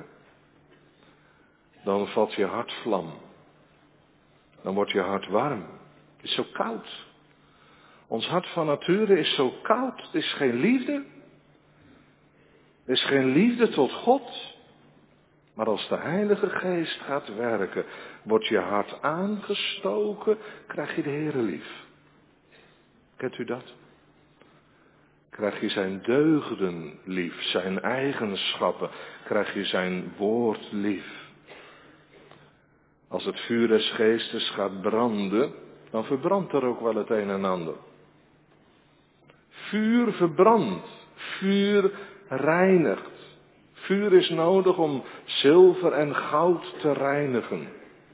dan vat je hart vlam. Dan wordt je hart warm. Het is zo koud. Ons hart van nature is zo koud. Het is geen liefde. Er is geen liefde tot God. Maar als de Heilige Geest gaat werken, wordt je hart aangestoken, krijg je de Heere lief. Kent u dat? Krijg je zijn deugden lief, zijn eigenschappen, krijg je zijn woord lief. Als het vuur des geestes gaat branden, dan verbrandt er ook wel het een en ander. Vuur verbrandt, vuur reinigt. Vuur is nodig om zilver en goud te reinigen.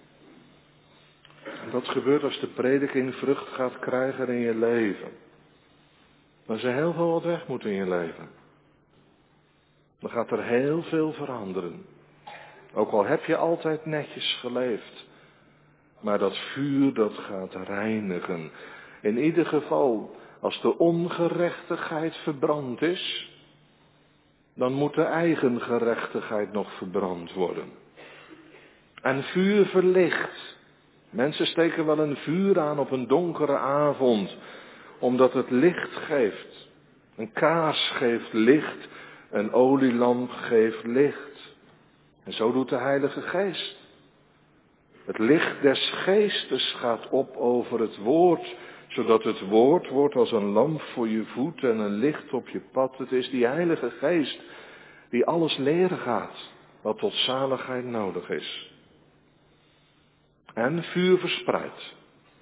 En dat gebeurt als de prediking vrucht gaat krijgen in je leven. Dan is er heel veel wat weg moet in je leven. Dan gaat er heel veel veranderen. Ook al heb je altijd netjes geleefd. Maar dat vuur dat gaat reinigen. In ieder geval, als de ongerechtigheid verbrand is, dan moet de eigen gerechtigheid nog verbrand worden. En vuur verlicht. Mensen steken wel een vuur aan op een donkere avond, omdat het licht geeft. Een kaars geeft licht, een olielamp geeft licht. En zo doet de Heilige Geest. Het licht des geestes gaat op over het woord, zodat het woord wordt als een lamp voor je voet en een licht op je pad. Het is die Heilige Geest die alles leren gaat, wat tot zaligheid nodig is. En vuur verspreidt.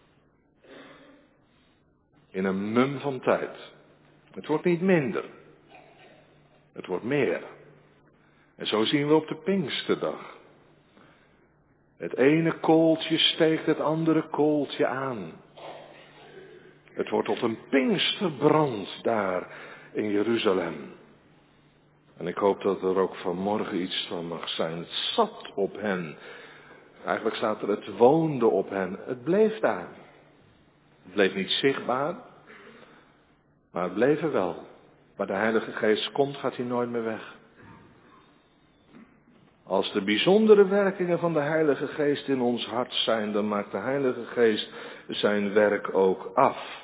In een mum van tijd. Het wordt niet minder. Het wordt meer. En zo zien we op de Pinksterdag. Het ene kooltje steekt het andere kooltje aan. Het wordt tot een Pinksterbrand daar in Jeruzalem. En ik hoop dat er ook vanmorgen iets van mag zijn. Het zat op hen. Eigenlijk staat er, het woonde op hen. Het bleef daar. Het bleef niet zichtbaar. Maar het bleef er wel. Waar de Heilige Geest komt, gaat hij nooit meer weg. Als de bijzondere werkingen van de Heilige Geest in ons hart zijn, dan maakt de Heilige Geest zijn werk ook af.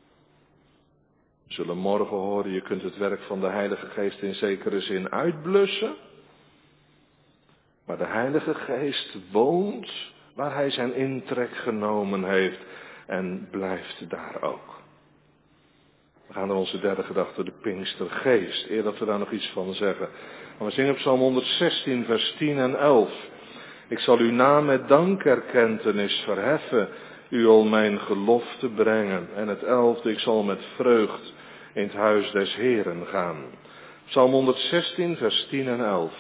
We zullen morgen horen, je kunt het werk van de Heilige Geest in zekere zin uitblussen. Maar de Heilige Geest woont waar hij zijn intrek genomen heeft en blijft daar ook. We gaan naar onze derde gedachte, de Pinkstergeest. Eer dat we daar nog iets van zeggen. Maar we zingen Psalm honderdzestien, vers tien en elf. Ik zal uw naam met dankerkentenis verheffen, u al mijn gelofte brengen. En het elfde, ik zal met vreugd in het huis des Heren gaan. Psalm honderdzestien, vers tien en elf.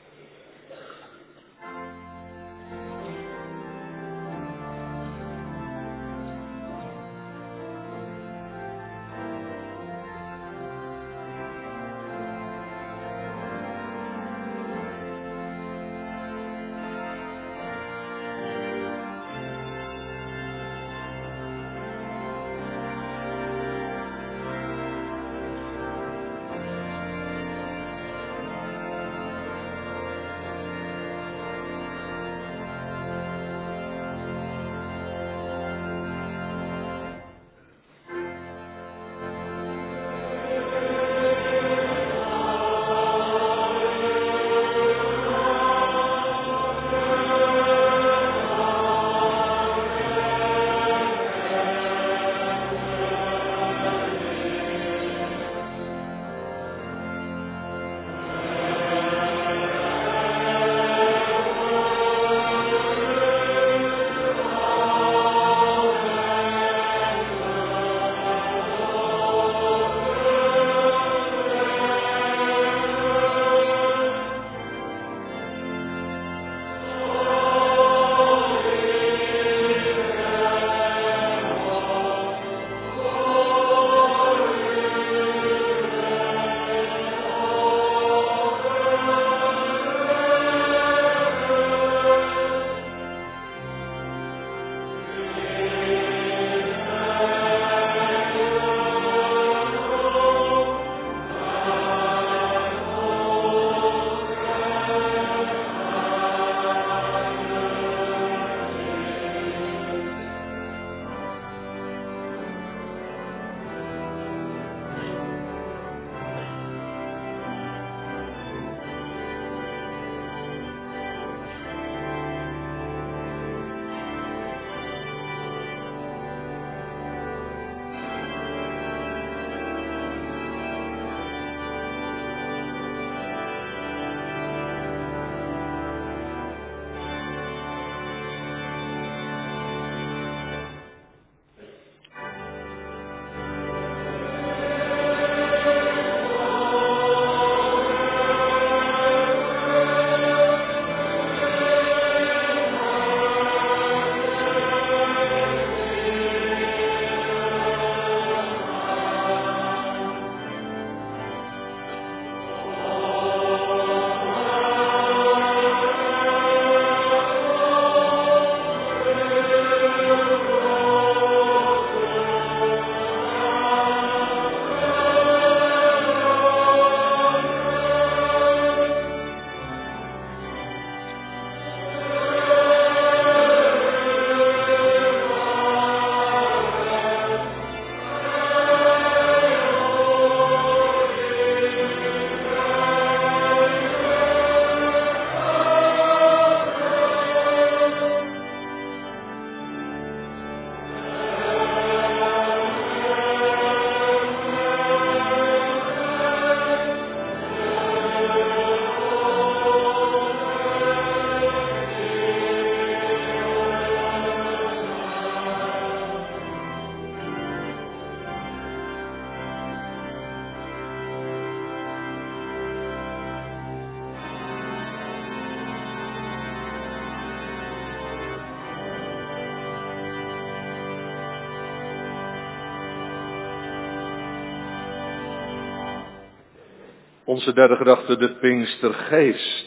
Onze derde gedachte, de Pinkstergeest.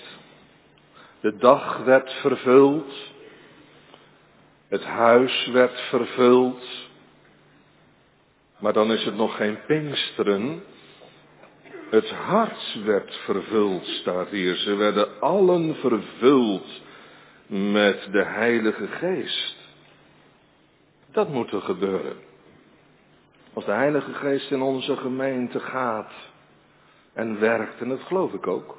De dag werd vervuld. Het huis werd vervuld. Maar dan is het nog geen Pinksteren. Het hart werd vervuld, staat hier. Ze werden allen vervuld met de Heilige Geest. Dat moet er gebeuren. Als de Heilige Geest in onze gemeente gaat en werkt, en dat geloof ik ook.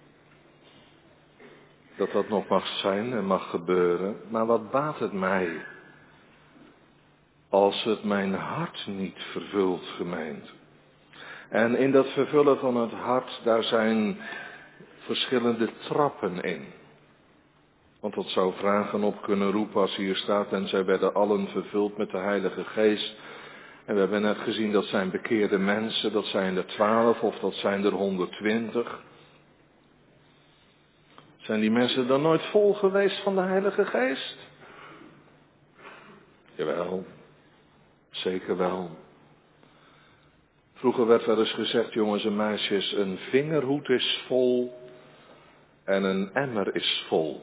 Dat dat nog mag zijn en mag gebeuren. Maar wat baat het mij als het mijn hart niet vervult, gemeente? En in dat vervullen van het hart, daar zijn verschillende trappen in. Want dat zou vragen op kunnen roepen als hier staat, en zij werden allen vervuld met de Heilige Geest. En we hebben net gezien, dat zijn bekeerde mensen, dat zijn er twaalf of dat zijn er honderdtwintig. Zijn die mensen dan nooit vol geweest van de Heilige Geest? Jawel, zeker wel. Vroeger werd wel eens gezegd, jongens en meisjes, een vingerhoed is vol en een emmer is vol.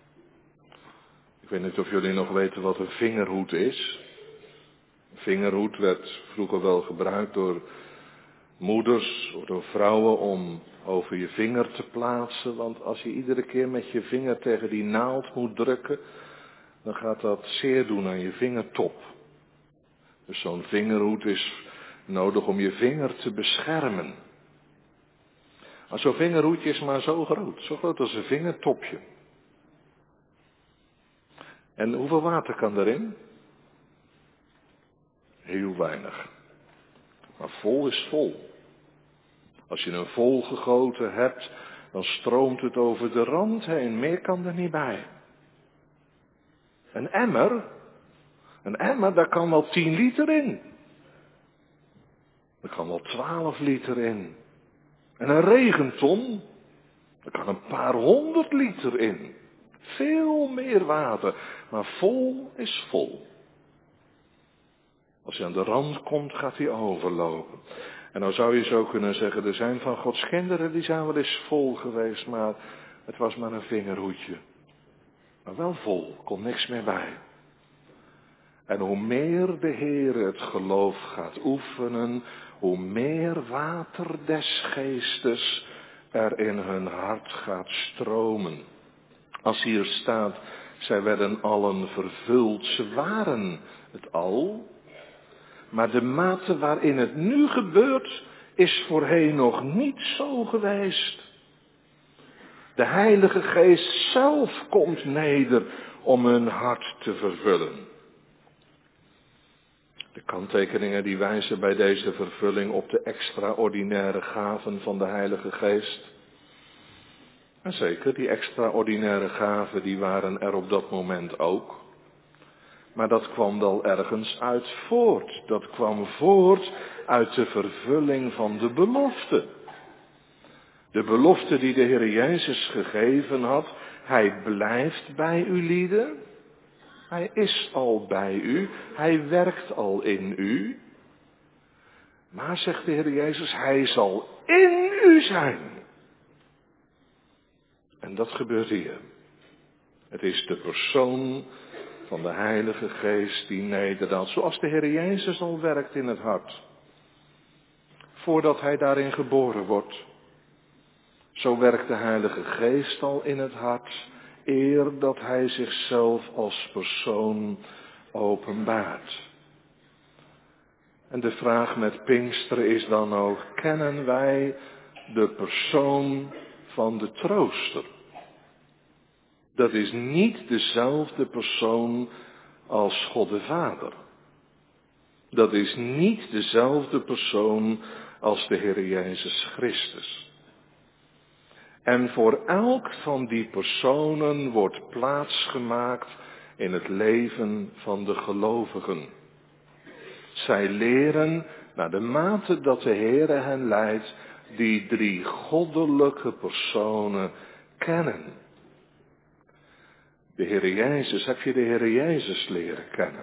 Ik weet niet of jullie nog weten wat een vingerhoed is. Een vingerhoed werd vroeger wel gebruikt door moeders of door vrouwen om over je vinger te plaatsen. Want als je iedere keer met je vinger tegen die naald moet drukken, dan gaat dat zeer doen aan je vingertop. Dus zo'n vingerhoed is nodig om je vinger te beschermen. Maar zo'n vingerhoedje is maar zo groot, zo groot als een vingertopje. En hoeveel water kan erin? Heel weinig. Maar vol is vol. Als je hem vol gegoten hebt, dan stroomt het over de rand heen. Meer kan er niet bij. Een emmer, een emmer, daar kan wel tien liter in. Er kan wel twaalf liter in. En een regenton, daar kan een paar honderd liter in. Veel meer water, maar vol is vol. Als je aan de rand komt, gaat hij overlopen. En nou zou je zo kunnen zeggen, er zijn van Gods kinderen, die zijn wel eens vol geweest, maar het was maar een vingerhoedje. Maar wel vol, kon niks meer bij. En hoe meer de Heer het geloof gaat oefenen, hoe meer water des geestes er in hun hart gaat stromen. Als hier staat, zij werden allen vervuld, ze waren het al. Maar de mate waarin het nu gebeurt, is voorheen nog niet zo geweest. De Heilige Geest zelf komt neder om hun hart te vervullen. De kanttekeningen die wijzen bij deze vervulling op de extraordinaire gaven van de Heilige Geest. En zeker, die extraordinaire gaven die waren er op dat moment ook. Maar dat kwam wel ergens uit voort. Dat kwam voort uit de vervulling van de belofte. De belofte die de Heer Jezus gegeven had. Hij blijft bij u lieden. Hij is al bij u. Hij werkt al in u. Maar, zegt de Heer Jezus, hij zal in u zijn. En dat gebeurt hier. Het is de persoon van de Heilige Geest die nederdaalt. Zoals de Heer Jezus al werkt in het hart. Voordat hij daarin geboren wordt. Zo werkt de Heilige Geest al in het hart. Eer dat hij zichzelf als persoon openbaart. En de vraag met Pinksteren is dan ook, kennen wij de persoon van de trooster? Dat is niet dezelfde persoon als God de Vader. Dat is niet dezelfde persoon als de Heer Jezus Christus. En voor elk van die personen wordt plaats gemaakt in het leven van de gelovigen. Zij leren naar de mate dat de Heer hen leidt, die drie goddelijke personen kennen. De Heer Jezus, heb je de Heer Jezus leren kennen?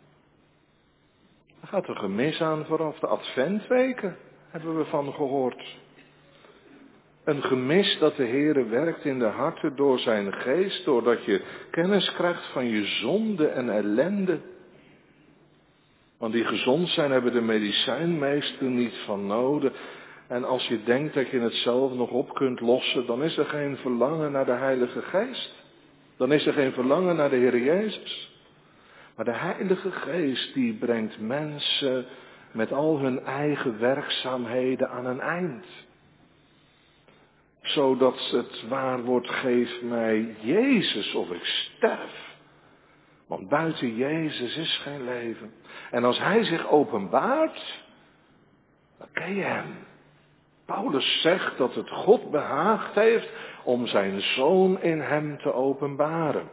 Daar gaat een gemis aan vooraf, de adventweken hebben we van gehoord. Een gemis dat de Heer werkt in de harten door zijn geest, doordat je kennis krijgt van je zonde en ellende. Want die gezond zijn hebben de medicijnmeester niet van nodig. En als je denkt dat je het zelf nog op kunt lossen, dan is er geen verlangen naar de Heilige Geest. Dan is er geen verlangen naar de Heer Jezus. Maar de Heilige Geest die brengt mensen met al hun eigen werkzaamheden aan een eind. Zodat het waar wordt, geef mij Jezus of ik sterf. Want buiten Jezus is geen leven. En als Hij zich openbaart, Dan ken je hem. Paulus zegt dat het God behaagd heeft om zijn Zoon in hem te openbaren.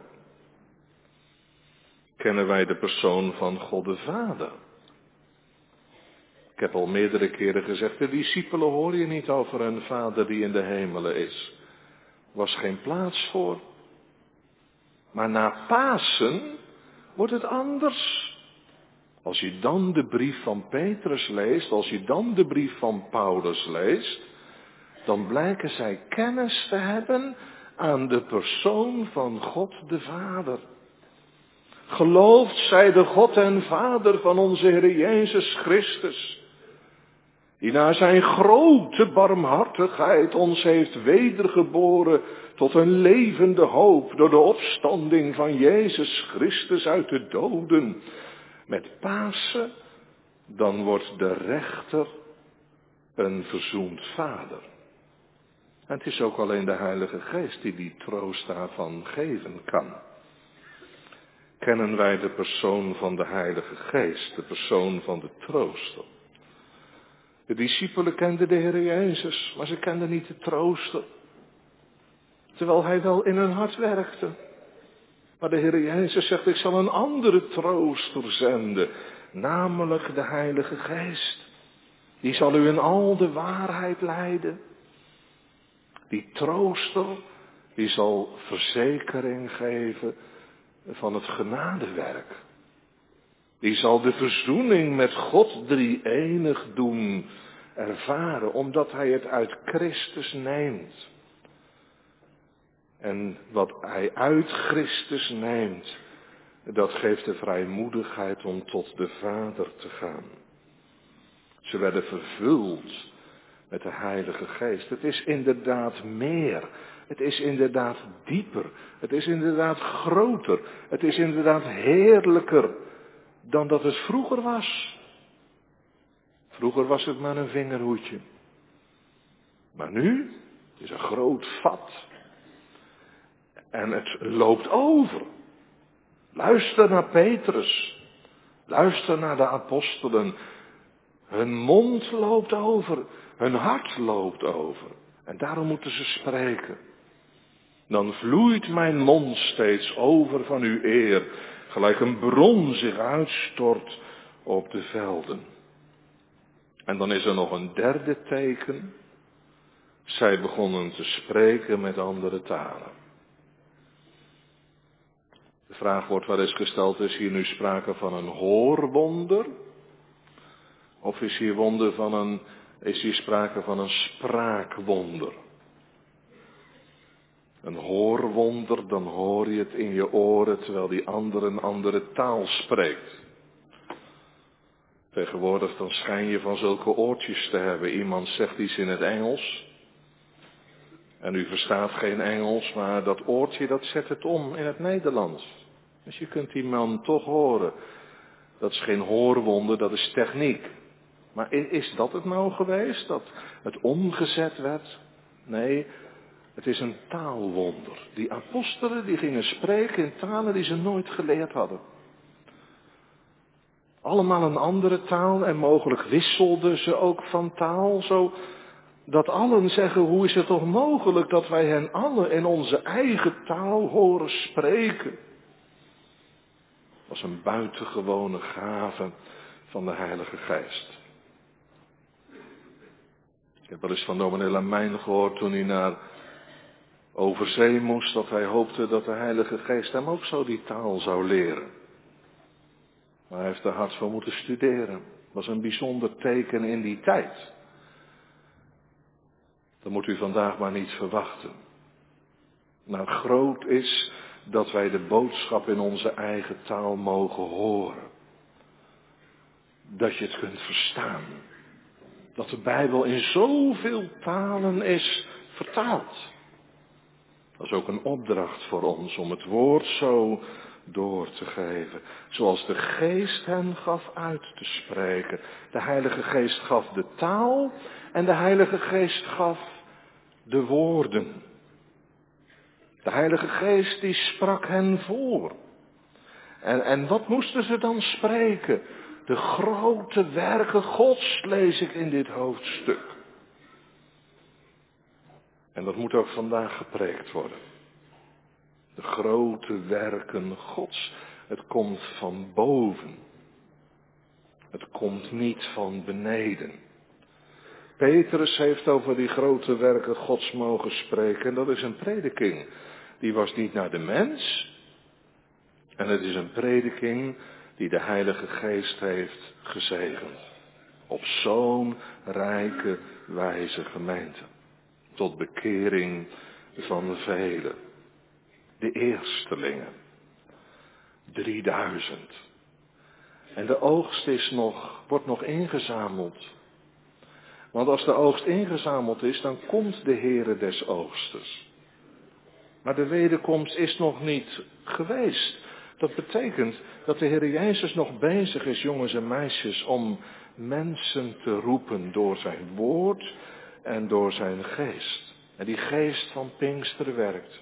Kennen wij de persoon van God de Vader? Ik heb al meerdere keren gezegd, de discipelen hoor je niet over een Vader die in de hemelen is. Er was geen plaats voor. Maar na Pasen wordt het anders. Als je dan de brief van Petrus leest, als je dan de brief van Paulus leest, dan blijken zij kennis te hebben aan de persoon van God de Vader. Gelooft zij de God en Vader van onze Heer Jezus Christus, die naar zijn grote barmhartigheid ons heeft wedergeboren tot een levende hoop door de opstanding van Jezus Christus uit de doden. Met Pasen, dan wordt de rechter een verzoend vader. En het is ook alleen de Heilige Geest die die troost daarvan geven kan. Kennen wij de persoon van de Heilige Geest, de persoon van de trooster? De discipelen kenden de Heer Jezus, maar ze kenden niet de trooster. Terwijl hij wel in hun hart werkte. Maar de Heer Jezus zegt, ik zal een andere trooster zenden, namelijk de Heilige Geest. Die zal u in al de waarheid leiden. Die trooster, die zal verzekering geven van het genadewerk. Die zal de verzoening met God drie-enig doen ervaren, omdat hij het uit Christus neemt. En wat hij uit Christus neemt, dat geeft de vrijmoedigheid om tot de Vader te gaan. Ze werden vervuld met de Heilige Geest. Het is inderdaad meer. Het is inderdaad dieper. Het is inderdaad groter. Het is inderdaad heerlijker dan dat het vroeger was. Vroeger was het maar een vingerhoedje. Maar nu is een groot vat. En het loopt over. Luister naar Petrus. Luister naar de apostelen. Hun mond loopt over. Hun hart loopt over. En daarom moeten ze spreken. Dan vloeit mijn mond steeds over van uw eer. Gelijk een bron zich uitstort op de velden. En dan is er nog een derde teken. Zij begonnen te spreken met andere talen. De vraag wordt wel eens gesteld, is hier nu sprake van een hoorwonder? Of is hier, wonder van een, is hier sprake van een spraakwonder? Een hoorwonder, dan hoor je het in je oren terwijl die ander een andere taal spreekt. Tegenwoordig dan schijn je van zulke oortjes te hebben. Iemand zegt iets in het Engels. En u verstaat geen Engels, maar dat oortje dat zet het om in het Nederlands. Dus je kunt die man toch horen. Dat is geen hoorwonder, dat is techniek. Maar is dat het nou geweest, dat het omgezet werd? Nee, het is een taalwonder. Die apostelen die gingen spreken in talen die ze nooit geleerd hadden. Allemaal een andere taal en mogelijk wisselden ze ook van taal, zo dat allen zeggen, hoe is het toch mogelijk dat wij hen allen in onze eigen taal horen spreken? Dat was een buitengewone gave van de Heilige Geest. Ik heb wel eens van dominee Lamijn gehoord toen hij naar overzee moest, dat hij hoopte dat de Heilige Geest hem ook zo die taal zou leren. Maar hij heeft er hard voor moeten studeren. Dat was een bijzonder teken in die tijd. Dat moet u vandaag maar niet verwachten. Nou, groot is dat wij de boodschap in onze eigen taal mogen horen. Dat je het kunt verstaan. Dat de Bijbel in zoveel talen is vertaald. Dat is ook een opdracht voor ons om het woord zo door te geven. Zoals de Geest hen gaf uit te spreken. De Heilige Geest gaf de taal en de Heilige Geest gaf de woorden. De Heilige Geest die sprak hen voor. En, en wat moesten ze dan spreken? De grote werken Gods lees ik in dit hoofdstuk. En dat moet ook vandaag gepreekt worden. De grote werken Gods. Het komt van boven. Het komt niet van beneden. Petrus heeft over die grote werken Gods mogen spreken. En dat is een prediking. Die was niet naar de mens. En het is een prediking die de Heilige Geest heeft gezegend. Op zo'n rijke wijze gemeente. Tot bekering van velen. De eerstelingen. drieduizend. En de oogst is nog, wordt nog ingezameld. Want als de oogst ingezameld is, dan komt de Heere des oogsters. Maar de wederkomst is nog niet geweest. Dat betekent dat de Heer Jezus nog bezig is, jongens en meisjes, om mensen te roepen door zijn woord en door zijn geest. En die geest van Pinkster werkt.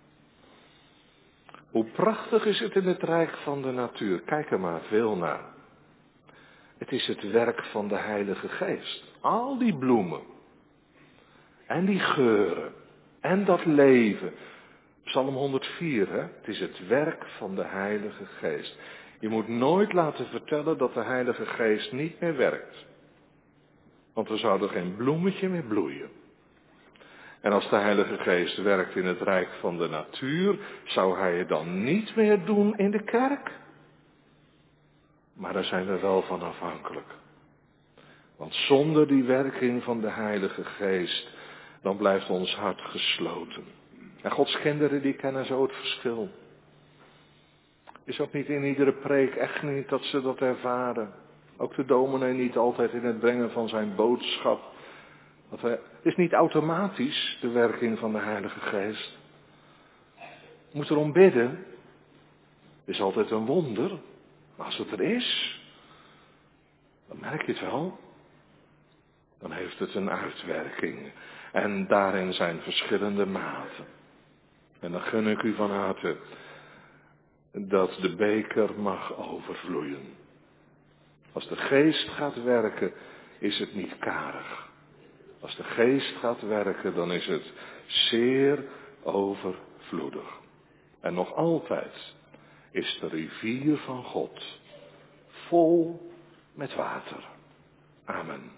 Hoe prachtig is het in het rijk van de natuur. Kijk er maar veel naar. Het is het werk van de Heilige Geest. Al die bloemen. En die geuren. En dat leven. Psalm honderdvier, hè? Het is het werk van de Heilige Geest. Je moet nooit laten vertellen dat de Heilige Geest niet meer werkt. Want er zou er geen bloemetje meer bloeien. En als de Heilige Geest werkt in het rijk van de natuur, zou hij het dan niet meer doen in de kerk? Maar daar zijn we wel van afhankelijk. Want zonder die werking van de Heilige Geest, dan blijft ons hart gesloten. En Gods kinderen die kennen zo het verschil. Is ook niet in iedere preek, echt niet dat ze dat ervaren. Ook de dominee niet altijd in het brengen van zijn boodschap. Dat hij, het is niet automatisch de werking van de Heilige Geest. Je moet erom bidden. Het is altijd een wonder. Maar als het er is, dan merk je het wel. Dan heeft het een uitwerking. En daarin zijn verschillende maten. En dan gun ik u van harte dat de beker mag overvloeien. Als de geest gaat werken, is het niet karig. Als de geest gaat werken, dan is het zeer overvloedig. En nog altijd is de rivier van God vol met water. Amen.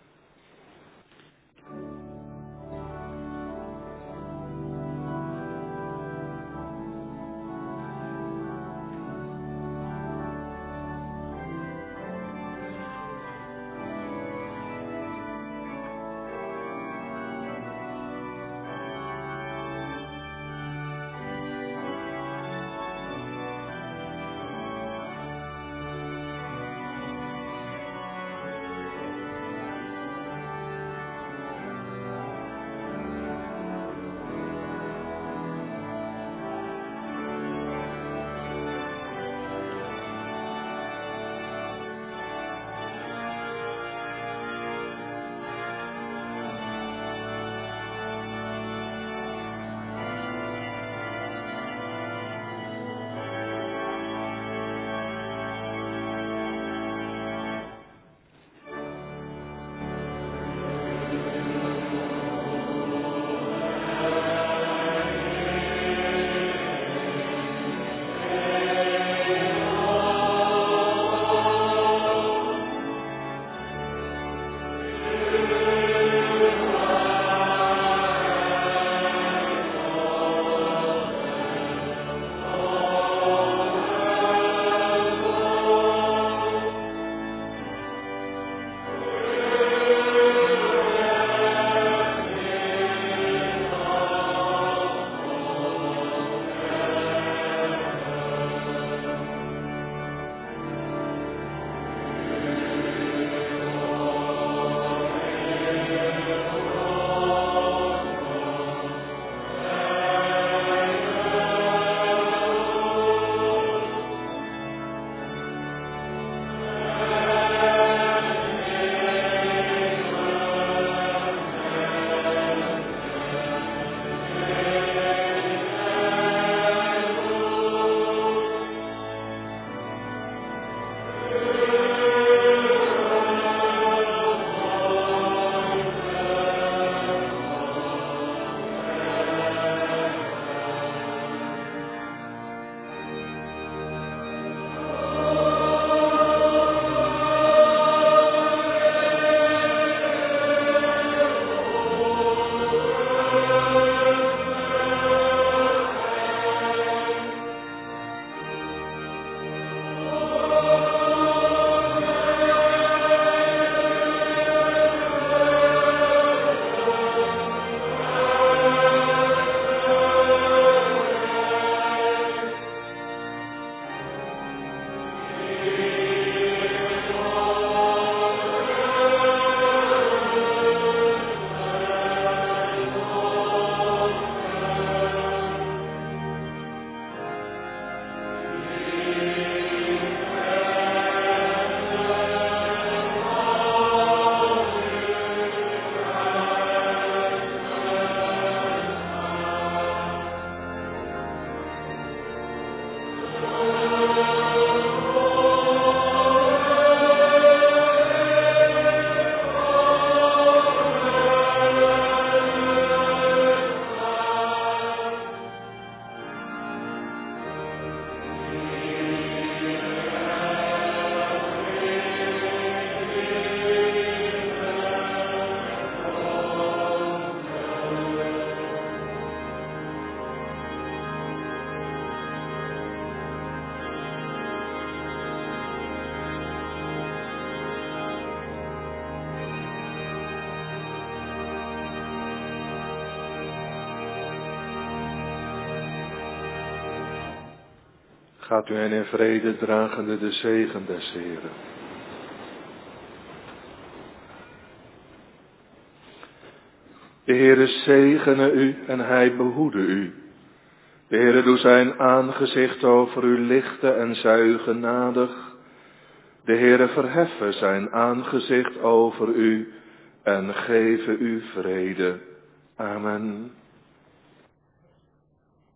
Gaat u hen in vrede dragende de zegen des Heren. De Heere zegene u en hij behoede u. De Heere doe zijn aangezicht over u lichten en zij u genadig. De Heere verheffen zijn aangezicht over u en geven u vrede. Amen.